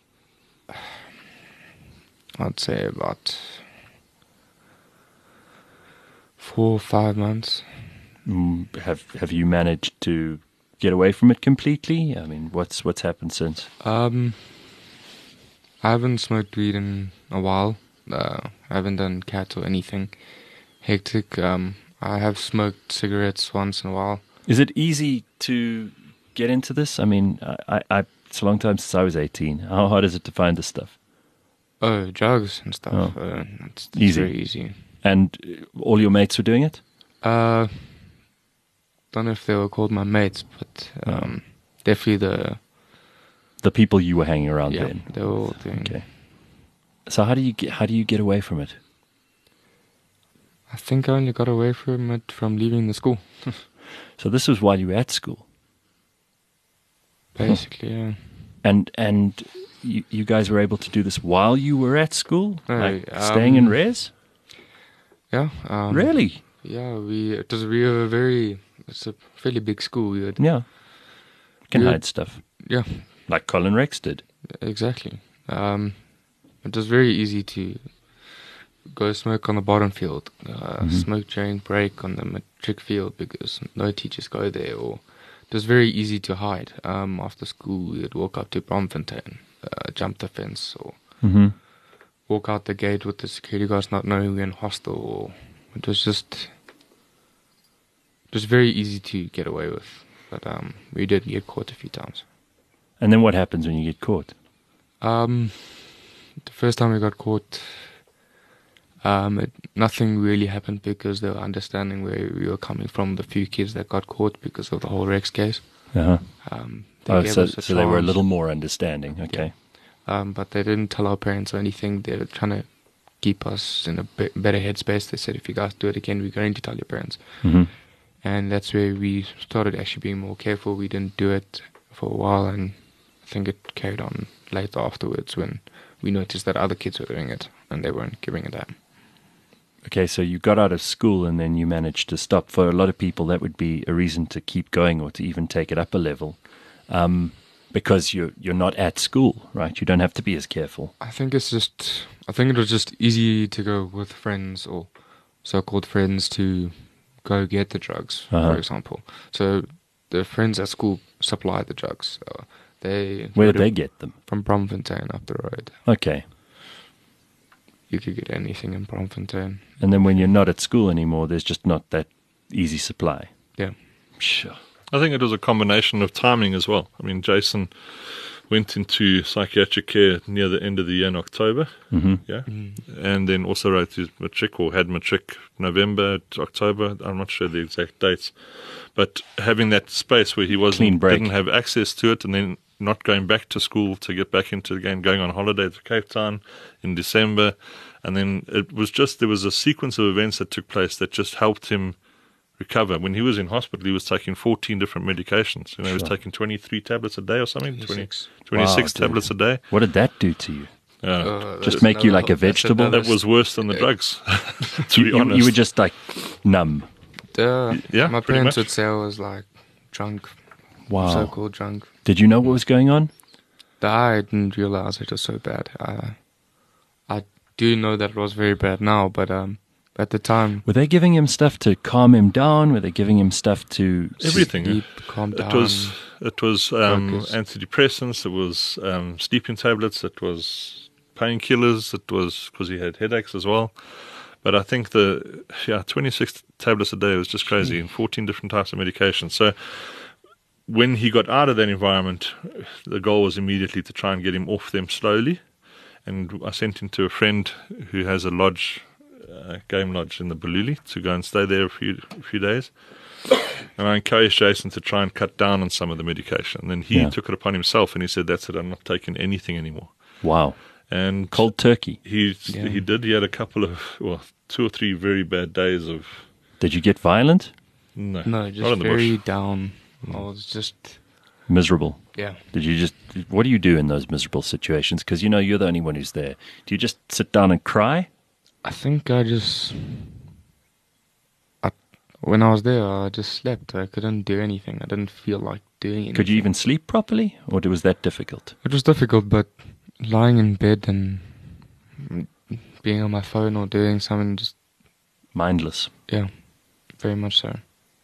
I'd say about four or five months. Mm, have have you managed to get away from it completely? I mean, what's what's happened since? Um, I haven't smoked weed in a while. Uh, I haven't done cat or anything hectic. Um, I have smoked cigarettes once in a while. Is it easy to get into this? I mean, I, I, I it's a long time since I was eighteen. How hard is it to find this stuff? Oh, drugs and stuff. Oh. Uh, it's, it's Easy. very easy. And uh, all your mates were doing it? Uh, don't know if they were called my mates, but um, definitely the The people you were hanging around yeah then. they were all doing. Okay. So how do you get how do you get away from it? I think I only got away from it from leaving the school. So this was while you were at school, Basically, yeah. and and you, you guys were able to do this while you were at school, No, like um, staying in res. Yeah. Um, Really? Yeah, we it was we were very. It's a fairly big school. We had, Yeah. Can we- hide stuff yeah, like Colin Rex did. exactly. Um, it was very easy to go smoke on the bottom field, uh, Mhm. smoke during break on the matric field because no teachers go there. Or it was very easy to hide. Um, after school, we'd walk up to Bromfontein, uh, jump the fence, or Mm-hmm. walk out the gate with the security guards not knowing we're in hostel. Or it was just it was very easy to get away with. But um, we did get caught a few times. And then what happens when you get caught? Um, the first time we got caught, um, it, nothing really happened because they were understanding where we were coming from. The few kids that got caught because of the whole Rex case. Uh-huh. Um, they Oh, gave so, us a so they were a chance, little more understanding. Okay. um, but they didn't tell our parents or anything. They were trying to keep us in a be- better headspace. They said, if you guys do it again, we're going to tell your parents. Mm-hmm. And that's where we started actually being more careful. We didn't do it for a while, and I think it carried on later afterwards when we noticed that other kids were doing it and they weren't giving it up. Okay, so you got out of school and then you managed to stop. For a lot of people, that would be a reason to keep going or to even take it up a level, um, because you're you're not at school, right? You don't have to be as careful. I think it's just, I think it was just easy to go with friends or so-called friends to go get the drugs, Uh-huh. for example. So the friends at school supplied the drugs. So they Where did would they have- get them? From Bromfontein up the road. Okay, You could get anything in Bromfontein. and then when you're not at school anymore, there's just not that easy supply. Yeah. Sure. I think it was a combination of timing as well. I mean, Jason went into psychiatric care near the end of the year in October, Mm-hmm. yeah, and then also wrote his matric or had matric November to October. I'm not sure the exact dates, but having that space where he Clean wasn't break. didn't have access to it, and then not going back to school to get back into the game, going on holiday to Cape Town in December, and then it was just there was a sequence of events that took place that just helped him recover. When he was in hospital, he was taking fourteen different medications. You know, he was Sure. taking twenty-three tablets a day or something, twenty, twenty-six. twenty-six Wow, dude. tablets a day. What did that do to you? Uh, Uh, Just that's make you another- like a that's vegetable? another that was worse than the Yeah. drugs, to You, be you, honest. you were just like numb. Uh, Yeah, my pretty parents much. would say I was like drunk, Wow. so-called drunk. Did you know what was going on? I didn't realize it was so bad. I, I do know that it was very bad now, but um, at the time, Were they giving him stuff to calm him down? Were they giving him stuff to Everything. sleep, calm down. It was it was um, Focus. antidepressants. It was um, sleeping tablets. It was painkillers. It was because he had headaches as well. But I think the yeah twenty-six tablets a day was just crazy, and fourteen different types of medication. So when he got out of that environment, the goal was immediately to try and get him off them slowly. And I sent him to a friend who has a lodge, uh, game lodge in the Bululi, to go and stay there a few a few days. And I encouraged Jason to try and cut down on some of the medication. And then he Yeah. took it upon himself and he said, "That's it, I'm not taking anything anymore." Wow. And Cold turkey. he Yeah. he did. He had a couple of, well, two or three very bad days of, Did you get violent? no, No, not just in the very bush. down. I was just, Miserable. yeah. Did you just, what do you do in those miserable situations? Because you know you're the only one who's there. Do you just sit down and cry? I think I just, I, when I was there, I just slept. I couldn't do anything. I didn't feel like doing anything. Could you even sleep properly? Or was that difficult? It was difficult, but lying in bed and being on my phone or doing something, just, Mindless. yeah, very much so.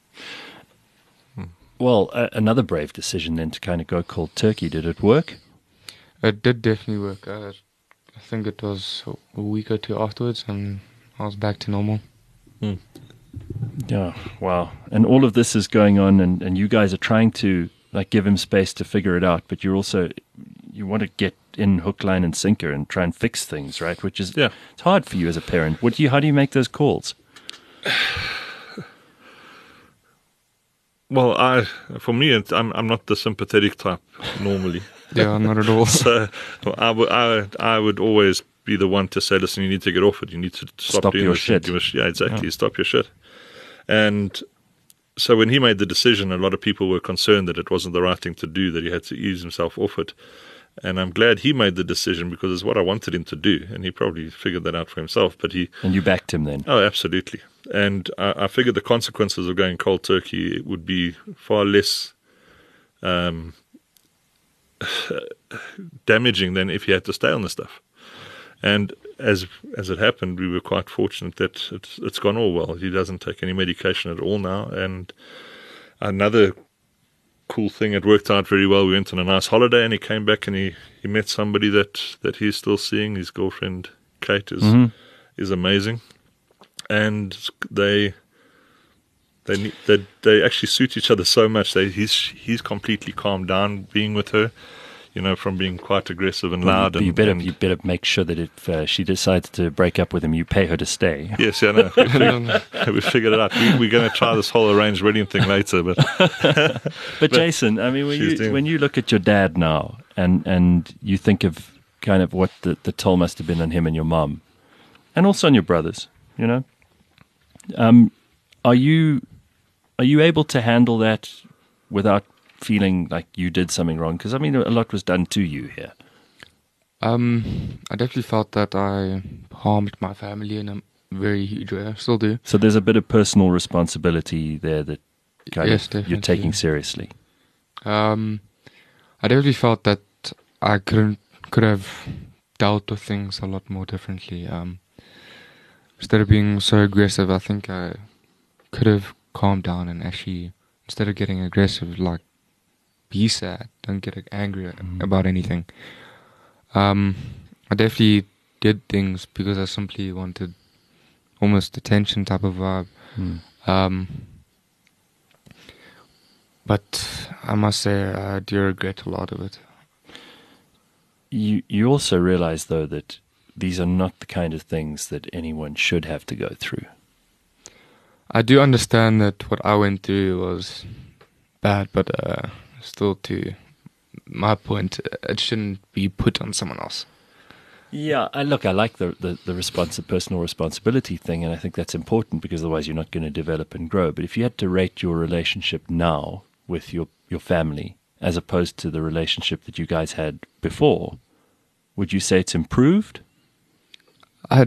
Well, a another brave decision then to kind of go cold turkey. Did it work? It did definitely work. Uh, I think it was a week or two afterwards, and I was back to normal. Yeah, wow. And all of this is going on, and, and you guys are trying to like give him space to figure it out, but you're also, you want to get in hook, line, and sinker and try and fix things, right? Which is, Yeah. it's hard for you as a parent. What do you, how do you make those calls? Well, I for me, it's, I'm I'm not the sympathetic type normally. Yeah, not at all. So I would I, I would always be the one to say, listen, you need to get off it. You need to stop, Stop doing your this. shit. Give us- yeah, exactly. Stop your shit. And so when he made the decision, a lot of people were concerned that it wasn't the right thing to do, that he had to ease himself off it. And I'm glad he made the decision because it's what I wanted him to do. And he probably figured that out for himself. But he, And you backed him then. oh, absolutely. And I, I figured the consequences of going cold turkey would be far less um, damaging than if he had to stay on the stuff. And as as it happened, we were quite fortunate that it's, it's gone all well. He doesn't take any medication at all now. And another cool thing, it worked out very well. We went on a nice holiday, and he came back and he, he met somebody that, that he's still seeing. His girlfriend Kate is Mhm. is amazing, and they they ne- they they actually suit each other so much. They he's he's completely calmed down being with her, you know, from being quite aggressive and loud. But you and, better and you better make sure that if uh, she decides to break up with him, you pay her to stay. yes, yeah, no, we figured, we figured it out. We, we're going to try this whole arranged wedding thing later, but But Jason, I mean, when she's you doing- when you look at your dad now, and and you think of kind of what the, the toll must have been on him and your mom, and also on your brothers, you know, um, are you are you able to handle that without feeling like you did something wrong? Because I mean, a lot was done to you here. Um, I definitely felt that I harmed my family in a very huge way. I still do. So there's a bit of personal responsibility there that kind Yes, of you're definitely. taking seriously. Um, I definitely felt that I couldn't could have dealt with things a lot more differently. Um, instead of being so aggressive, I think I could have calmed down and actually, instead of getting aggressive, like be sad, don't get angry about anything. Um, I definitely did things because I simply wanted almost attention type of vibe. Hmm. Um, but I must say I do regret a lot of it. You you also realize though that these are not the kind of things that anyone should have to go through. I do understand that what I went through was bad, but uh, still, to my point, it shouldn't be put on someone else. Yeah, I look, I like the the, the responsi- personal responsibility thing, and I think that's important because otherwise you're not going to develop and grow. But if you had to rate your relationship now with your, your family as opposed to the relationship that you guys had before, would you say it's improved? I,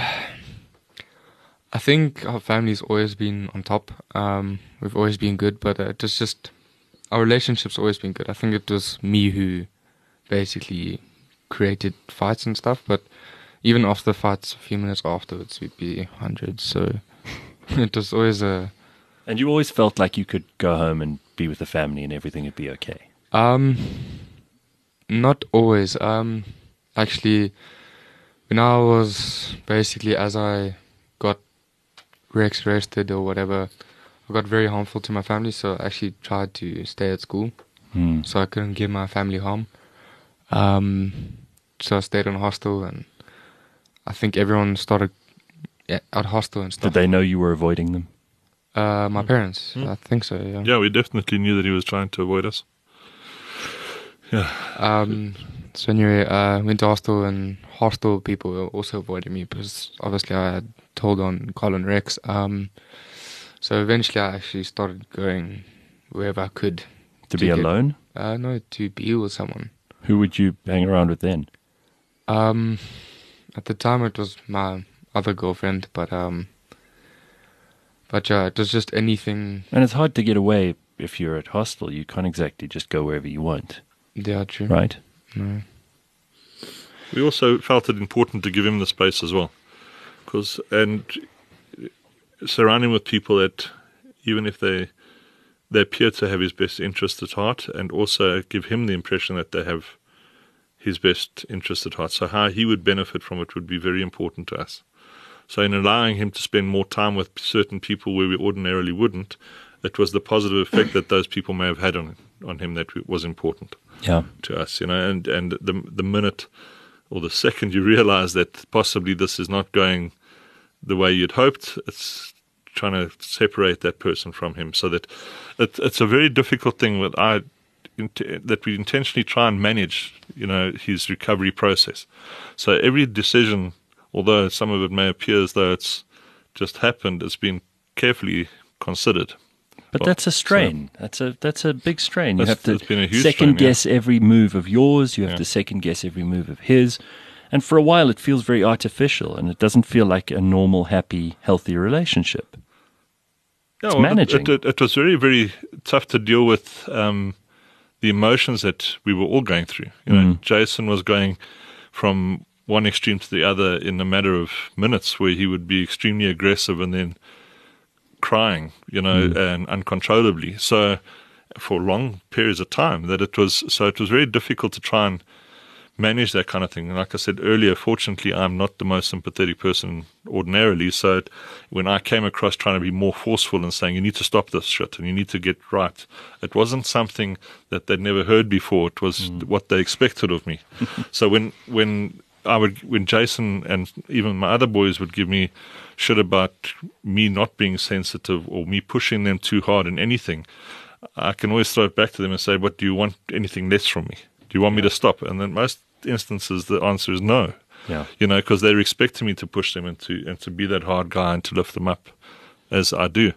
I think our family's always been on top. Um, we've always been good, but uh, it was just our relationship's always been good. I think it was me who basically created fights and stuff. But even after the fights, a few minutes afterwards, we'd be hundreds. So it was always a. And you always felt like you could go home and be with the family and everything would be okay. Um, not always. Um, actually, when I was basically as I got Rex arrested or whatever, I got very harmful to my family. So I actually tried to stay at school, Hmm. so I couldn't give my family harm. Um, so I stayed in hostel, and I think everyone started yeah, at hostel and Did stuff. they know you were avoiding them? Uh, my parents, I think so. Yeah. yeah, we definitely knew that he was trying to avoid us. Yeah, Um, So anyway, I uh, went to hostel, and hostel people were also avoiding me because obviously I had told on Colin Rex. Um, so eventually I actually started going wherever I could. To, to be get, alone? Uh, no, to be with someone. Who would you hang around with then? Um, at the time it was my other girlfriend, but um, but yeah, it was just anything. And it's hard to get away if you're at hostel. You can't exactly just go wherever you want. Yeah, true. Right? No. We also felt it important to give him the space as well, because and surround him with people that, even if they they appear to have his best interest at heart, and also give him the impression that they have his best interest at heart. So how he would benefit from it would be very important to us. So in allowing him to spend more time with certain people where we ordinarily wouldn't, it was the positive effect that those people may have had on on him that was important. Yeah. To us, you know, and and the the minute or the second you realize that possibly this is not going the way you'd hoped, it's trying to separate that person from him. So that it, it's a very difficult thing that I that we intentionally try and manage, you know, his recovery process. So every decision, although some of it may appear as though it's just happened, has been carefully considered. But well, that's a strain. So that's a that's a big strain. You have to second strain, guess yeah. every move of yours. You have yeah. to second guess every move of his. And for a while, it feels very artificial, and it doesn't feel like a normal, happy, healthy relationship. Yeah, it's well, managing. It, it, it was very, very tough to deal with um, the emotions that we were all going through. You know, Mm. Jason was going from one extreme to the other in a matter of minutes, where he would be extremely aggressive and then crying, you know, Mm. and uncontrollably. So for long periods of time, that it was so it was very difficult to try and manage that kind of thing. And like I said earlier, fortunately, I'm not the most sympathetic person ordinarily. So it, when I came across trying to be more forceful and saying, you need to stop this shit and you need to get right, it wasn't something that they'd never heard before. It was mm. what they expected of me. So when when I would, when Jason and even my other boys would give me shit about me not being sensitive or me pushing them too hard in anything, I can always throw it back to them and say, what, do you want anything less from me? Do you want yeah. me to stop? And in most instances, the answer is no. Yeah. You know, because they're expecting me to push them and to, and to be that hard guy and to lift them up as I do.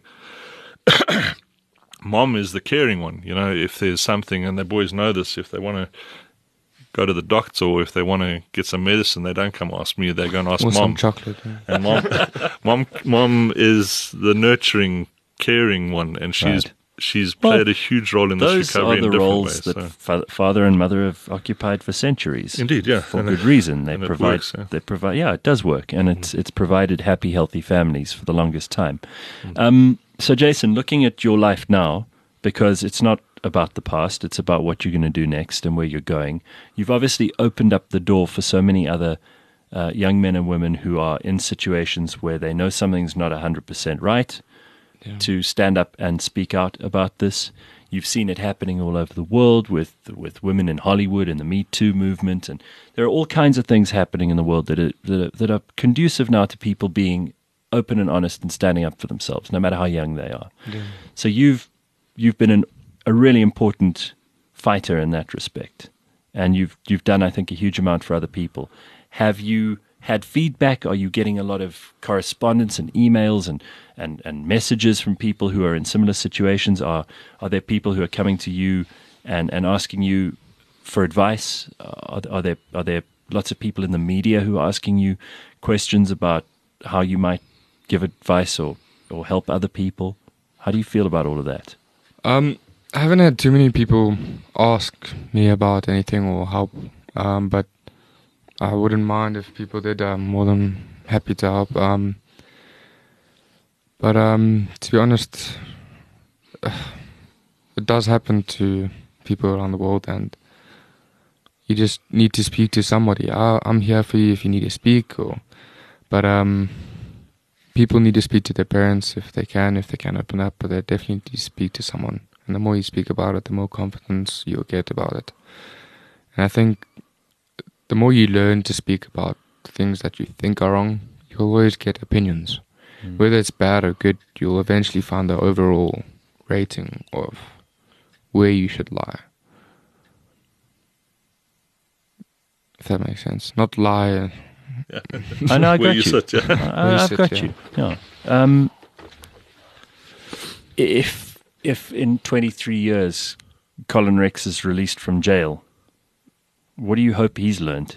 Mom is the caring one. You know, if there's something, and the boys know this, if they want to go to the doctor or if they want to get some medicine, they don't come ask me, they go and ask or mom. Some chocolate. Yeah. And mom, mom, mom is the nurturing, caring one, and she's right. she's well, played a huge role in this recovery in different ways. Those are the roles so. that fa- father and mother have occupied for centuries. Indeed, yeah, for and good it, reason. They and provide. It works, yeah. They provide. Yeah, it does work, and mm. it's it's provided happy, healthy families for the longest time. Mm. Um, so, Jason, looking at your life now, because it's not about the past, it's about what you're going to do next and where you're going. You've obviously opened up the door for so many other uh, young men and women who are in situations where they know something's not one hundred percent right, yeah. to stand up and speak out about this. You've seen it happening all over the world with with women in Hollywood and the Me Too movement, and there are all kinds of things happening in the world that are, that are, that are conducive now to people being open and honest and standing up for themselves, no matter how young they are. Yeah. So you've you've been an a really important fighter in that respect. And you've you've done, I think, a huge amount for other people. Have you had feedback? Are you getting a lot of correspondence and emails and, and, and messages from people who are in similar situations? Are are there people who are coming to you and, and asking you for advice? Are, are there are there lots of people in the media who are asking you questions about how you might give advice or, or help other people? How do you feel about all of that? Um, I haven't had too many people ask me about anything or help, um, but I wouldn't mind if people did. I'm more than happy to help. Um, but um, to be honest, it does happen to people around the world, and you just need to speak to somebody. I, I'm here for you if you need to speak, or but um, people need to speak to their parents if they can, if they can open up, but they definitely need to speak to someone. And the more you speak about it, the more confidence you'll get about it. And I think the more you learn to speak about things that you think are wrong, you'll always get opinions. Mm. Whether it's bad or good, you'll eventually find the overall rating of where you should lie. that makes sense. Not lie. Yeah. I know, I Where got you you. sit, yeah. I, you I've sit, got yeah. you. Yeah. Um, if if in twenty-three years Colin Rex is released from jail, what do you hope he's learned?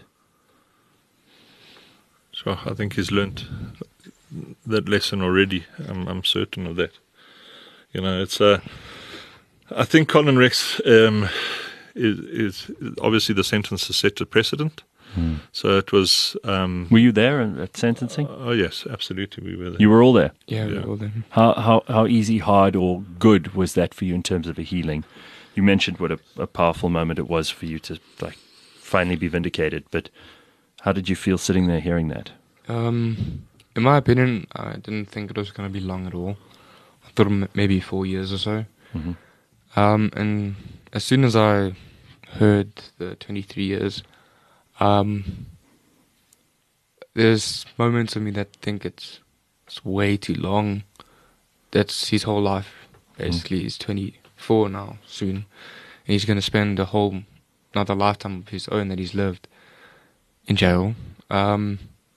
So I think he's learnt that lesson already. I'm, I'm certain of that. You know, it's uh, I think Colin Rex um, is, is obviously the sentence has set a precedent. Hmm. So it was. Um, Were you there at sentencing? oh yes, absolutely, we were there. You were all there. Yeah, Yeah. all them. How how how easy, hard, or good was that for you in terms of a healing? You mentioned what a, a powerful moment it was for you to like finally be vindicated, but how did you feel sitting there hearing that? Um, in my opinion, I didn't think it was going to be long at all. I thought m- maybe four years or so. Mhm. Um, and as soon as I heard the twenty-three years, um, there's moments of me that think it's it's way too long. That's his whole life. Basically, he's twenty-four now soon, and he's going to spend a whole another lifetime of his own that he's lived in jail. Um,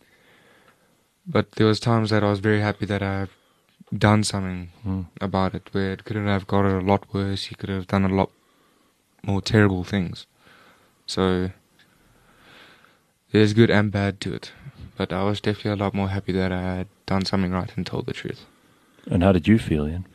but there was times that I was very happy that I've done something Mm. about it, where it couldn't have got it a lot worse. He could have done a lot more terrible things. So there's good and bad to it. But I was definitely a lot more happy that I had done something right and told the truth. And how did you feel, Ian?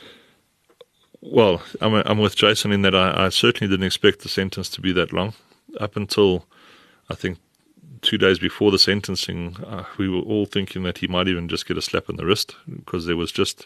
Well, I'm, I'm with Jason in that I, I certainly didn't expect the sentence to be that long. Up until, I think, two days before the sentencing, uh, we were all thinking that he might even just get a slap on the wrist, because there was just,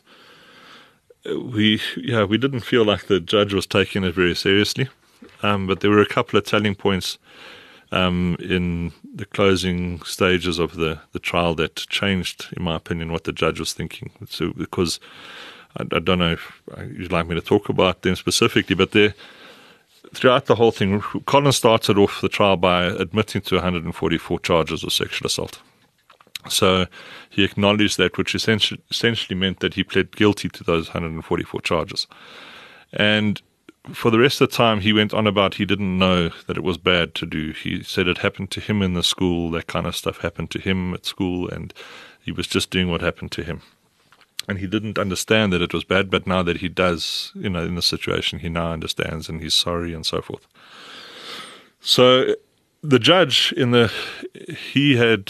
we yeah, we didn't feel like the judge was taking it very seriously. Um, but there were a couple of telling points um, in the closing stages of the, the trial that changed, in my opinion, what the judge was thinking. So, because I, I don't know if you'd like me to talk about them specifically, but there, throughout the whole thing, Colin started off the trial by admitting to one hundred forty-four charges of sexual assault. So he acknowledged that, which essentially, essentially meant that he pled guilty to those one hundred forty-four charges. And for the rest of the time, he went on about he didn't know that it was bad to do. He said it happened to him in the school, that kind of stuff happened to him at school, and he was just doing what happened to him. And he didn't understand that it was bad, but now that he does, you know, in the situation, he now understands and he's sorry and so forth. So the judge in the, he had,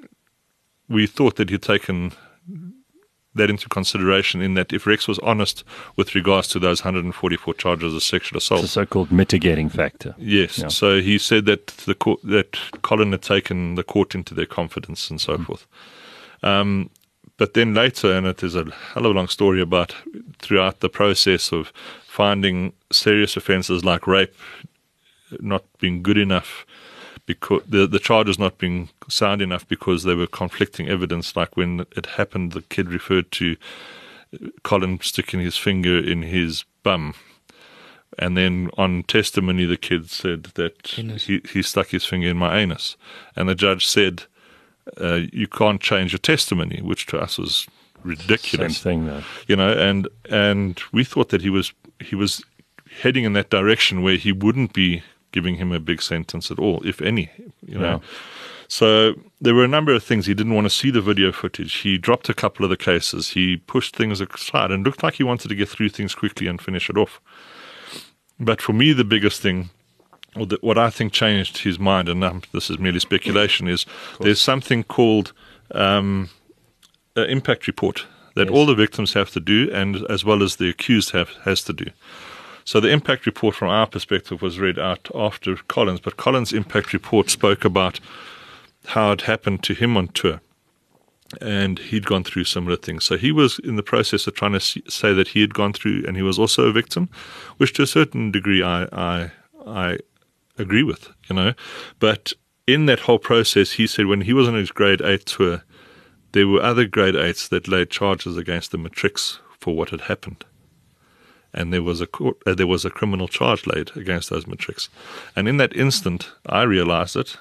we thought that he'd taken that into consideration, in that if Rex was honest with regards to those one hundred forty-four charges of sexual assault. It's a so-called mitigating factor. Yes. Yeah. So he said that the court, that Colin had taken the court into their confidence and so Mm. forth. Um, But then later, and it is a hell of a long story about throughout the process of finding serious offences like rape not being good enough, because the the charges not being sound enough because they were conflicting evidence. Like when it happened, the kid referred to Colin sticking his finger in his bum, and then on testimony, the kid said that Anus. he he stuck his finger in my anus, and the judge said, Uh, you can't change your testimony, which to us was ridiculous. Same thing, though. You know, and and we thought that he was he was heading in that direction where he wouldn't be giving him a big sentence at all, if any. You know, Yeah. so there were a number of things. He didn't want to see the video footage. He dropped a couple of the cases. He pushed things aside and looked like he wanted to get through things quickly and finish it off. But for me, the biggest thing, or the, what I think changed his mind, and um, this is merely speculation, is there's something called um, an impact report that Yes. all the victims have to do, and as well as the accused have has to do. So the impact report from our perspective was read out after Colin's, but Colin's impact report spoke about how it happened to him on tour. And he'd gone through similar things. So he was in the process of trying to see, say that he had gone through, and he was also a victim, which to a certain degree I I, I agree with, you know. But in that whole process, he said when he was on his grade eight tour, there were other grade eights that laid charges against the matrics for what had happened. And there was a court, uh, there was a criminal charge laid against those matrics. And in that instant, I realized it,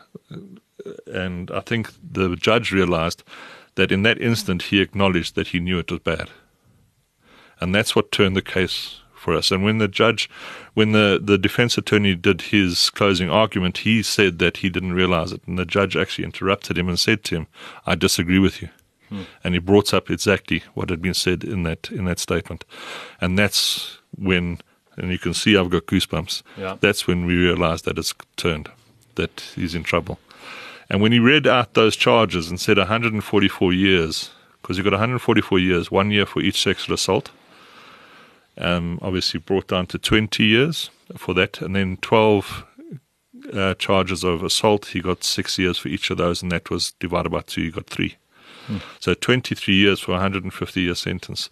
and I think the judge realized that in that instant he acknowledged that he knew it was bad. And that's what turned the case for us. And when the judge, when the, the defense attorney did his closing argument, he said that he didn't realize it. And the judge actually interrupted him and said to him, I disagree with you. Hmm. And he brought up exactly what had been said in that in that statement. And that's when, and you can see I've got goosebumps, yeah. That's when we realized that it's turned, that he's in trouble. And when he read out those charges and said one hundred forty-four years, because you've got one hundred forty-four years, one year for each sexual assault, um, obviously brought down to twenty years for that, and then twelve uh, charges of assault, he got six years for each of those, and that was divided by two, you got three. Hmm. So twenty-three years for a one hundred fifty year sentence.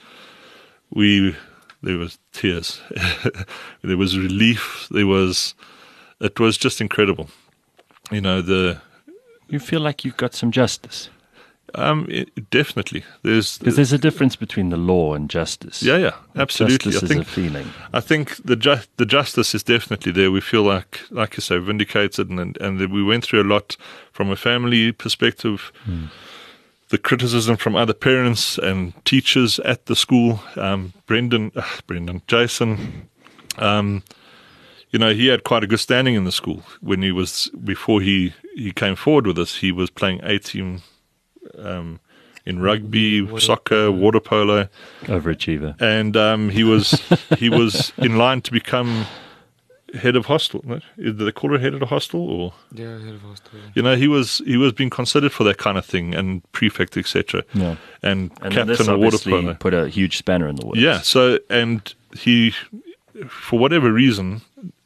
We, there was tears. There was relief. There was, it was just incredible. You know, the... You feel like you've got some justice? Um, it, definitely. There's because there's a difference between the law and justice. Yeah, yeah, absolutely. Justice I think, is a feeling. I think the ju- the justice is definitely there. We feel like, like you say, vindicated, and and we went through a lot from a family perspective. Hmm. The criticism from other parents and teachers at the school. Um, Brendan, uh, Brendan, Jason. Um, You know, he had quite a good standing in the school when he was, before he, he came forward with us, he was playing A-team um, in rugby, water soccer, polo. water polo. Overachiever. And um, he was he was in line to become head of hostel. No? Do they call it head of the hostel? Or? Yeah, head of hostel. Yeah. You know, he was he was being considered for that kind of thing, and prefect, et cetera. Yeah. And, and captain of water polo. Put a huge spanner in the works. Yeah, so, and he, for whatever reason,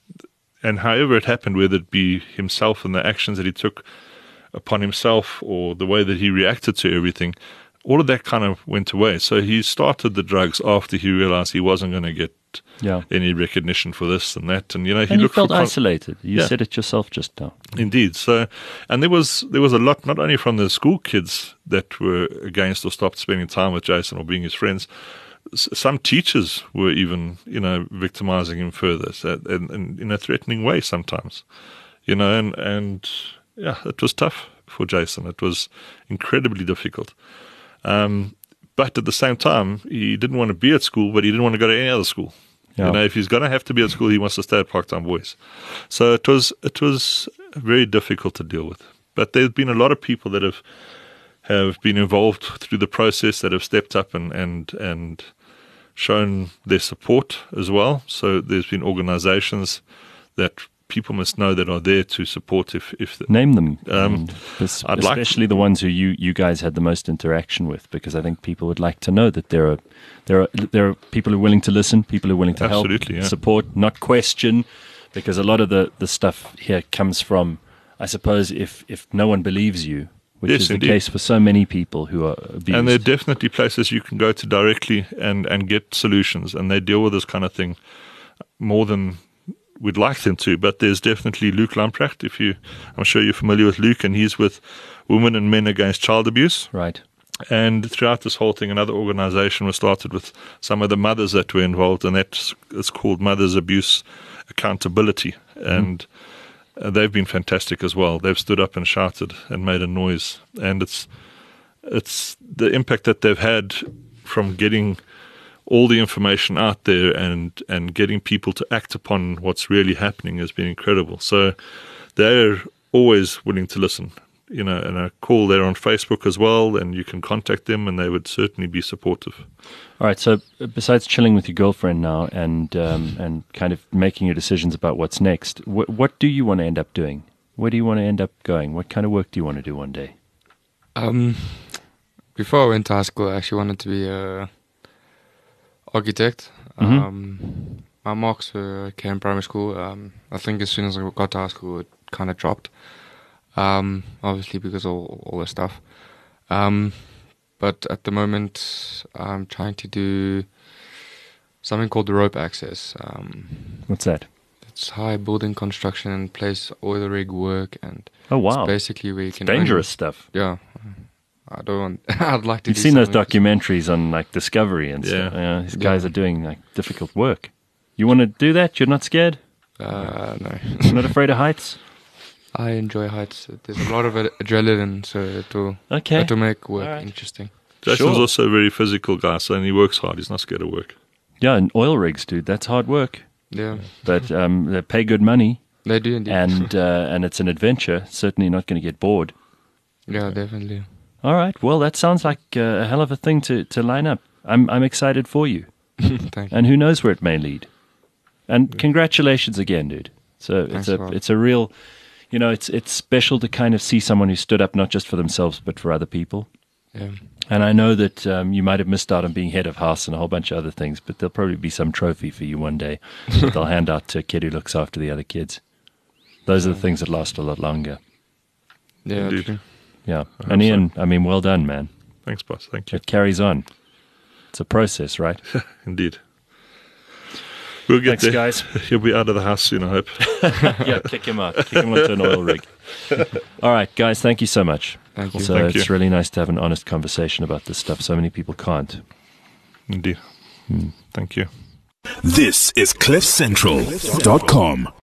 and however it happened, whether it be himself and the actions that he took upon himself or the way that he reacted to everything, all of that kind of went away. So he started the drugs after he realized he wasn't going to get yeah. any recognition for this and that. And, you know, he and looked you felt for con- isolated. You yeah. said it yourself just now. Indeed. So, and there was there was a lot, not only from the school kids that were against or stopped spending time with Jason or being his friends. Some teachers were even, you know, victimizing him further, so, and, and in a threatening way sometimes, you know, and, and yeah, it was tough for Jason. It was incredibly difficult. Um, but at the same time, he didn't want to be at school, but he didn't want to go to any other school. Yeah. You know, if he's going to have to be at school, he wants to stay at Parktown Boys. So it was, it was very difficult to deal with. But there's been a lot of people that have, have been involved through the process, that have stepped up and, and, and shown their support as well. So there's been organizations that people must know that are there to support if... if the, Name them, um, this, especially like the ones who you, you guys had the most interaction with, because I think people would like to know that there are there are there are people who are willing to listen, people who are willing to absolutely, help, yeah. support, not question, because a lot of the, the stuff here comes from, I suppose, if, if no one believes you, which yes, is the indeed. case for so many people who are abused. And there are definitely places you can go to directly and, and get solutions, and they deal with this kind of thing more than we'd like them to. But there's definitely Luke Lamprecht. If you, I'm sure you're familiar with Luke, and he's with Women and Men Against Child Abuse. Right. And throughout this whole thing, another organization was started with some of the mothers that were involved, and that's it's called Mothers Abuse Accountability. Mm-hmm. And Uh, they've been fantastic as well. They've stood up and shouted and made a noise, and it's it's the impact that they've had from getting all the information out there and and getting people to act upon what's really happening has been incredible. So they're always willing to listen, you know, and a call there on Facebook as well, and you can contact them, and they would certainly be supportive. All right. So besides chilling with your girlfriend now and um, and kind of making your decisions about what's next, wh- what do you want to end up doing? Where do you want to end up going? What kind of work do you want to do one day? Um, before I went to high school, I actually wanted to be a architect. Mm-hmm. Um, my marks were okay in primary school. Um, I think as soon as I got to high school, it kind of dropped. Um, obviously because of all, all the stuff. Um, but at the moment, I'm trying to do something called the rope access. Um, What's that? It's high building construction and place oil rig work, and oh wow, it's basically where you can dangerous only, stuff. Yeah, I don't want. I'd like to. You've do seen those something documentaries on like Discovery and yeah. stuff. Yeah, these guys yeah. are doing like difficult work. You want to do that? You're not scared? Uh, no. You're not afraid of heights? I enjoy heights. There's a lot of ad- adrenaline, so it will, okay. it will make work right. interesting. Jason's sure. also a very physical guy, so and he works hard. He's not scared of work. Yeah, and oil rigs, dude, that's hard work. Yeah, But um, they pay good money, they do indeed. and uh, and it's an adventure. Certainly not going to get bored. yeah, definitely. All right, well, that sounds like uh, a hell of a thing to, to line up. I'm I'm excited for you, Thank you. and who knows where it may lead. And congratulations again, dude. So it's Thanks a a lot. it's a real, you know, it's it's special to kind of see someone who stood up not just for themselves but for other people. Yeah. And I know that um, you might have missed out on being head of house and a whole bunch of other things, but there'll probably be some trophy for you one day that they'll hand out to a kid who looks after the other kids. Those are the things that last a lot longer. Yeah, Indeed. true. Yeah. I And hope so. Ian, I mean, well done, man. Thanks, boss. Thank you. It carries on. It's a process, right? Indeed. We'll get Thanks, there. guys. He'll be out of the house soon, I hope. Yeah, kick him out. Kick him onto an oil rig. All right, guys, thank you so much. Thank you. So Thank it's you. really nice to have an honest conversation about this stuff. So many people can't. Indeed. Thank you. This is cliff central dot com.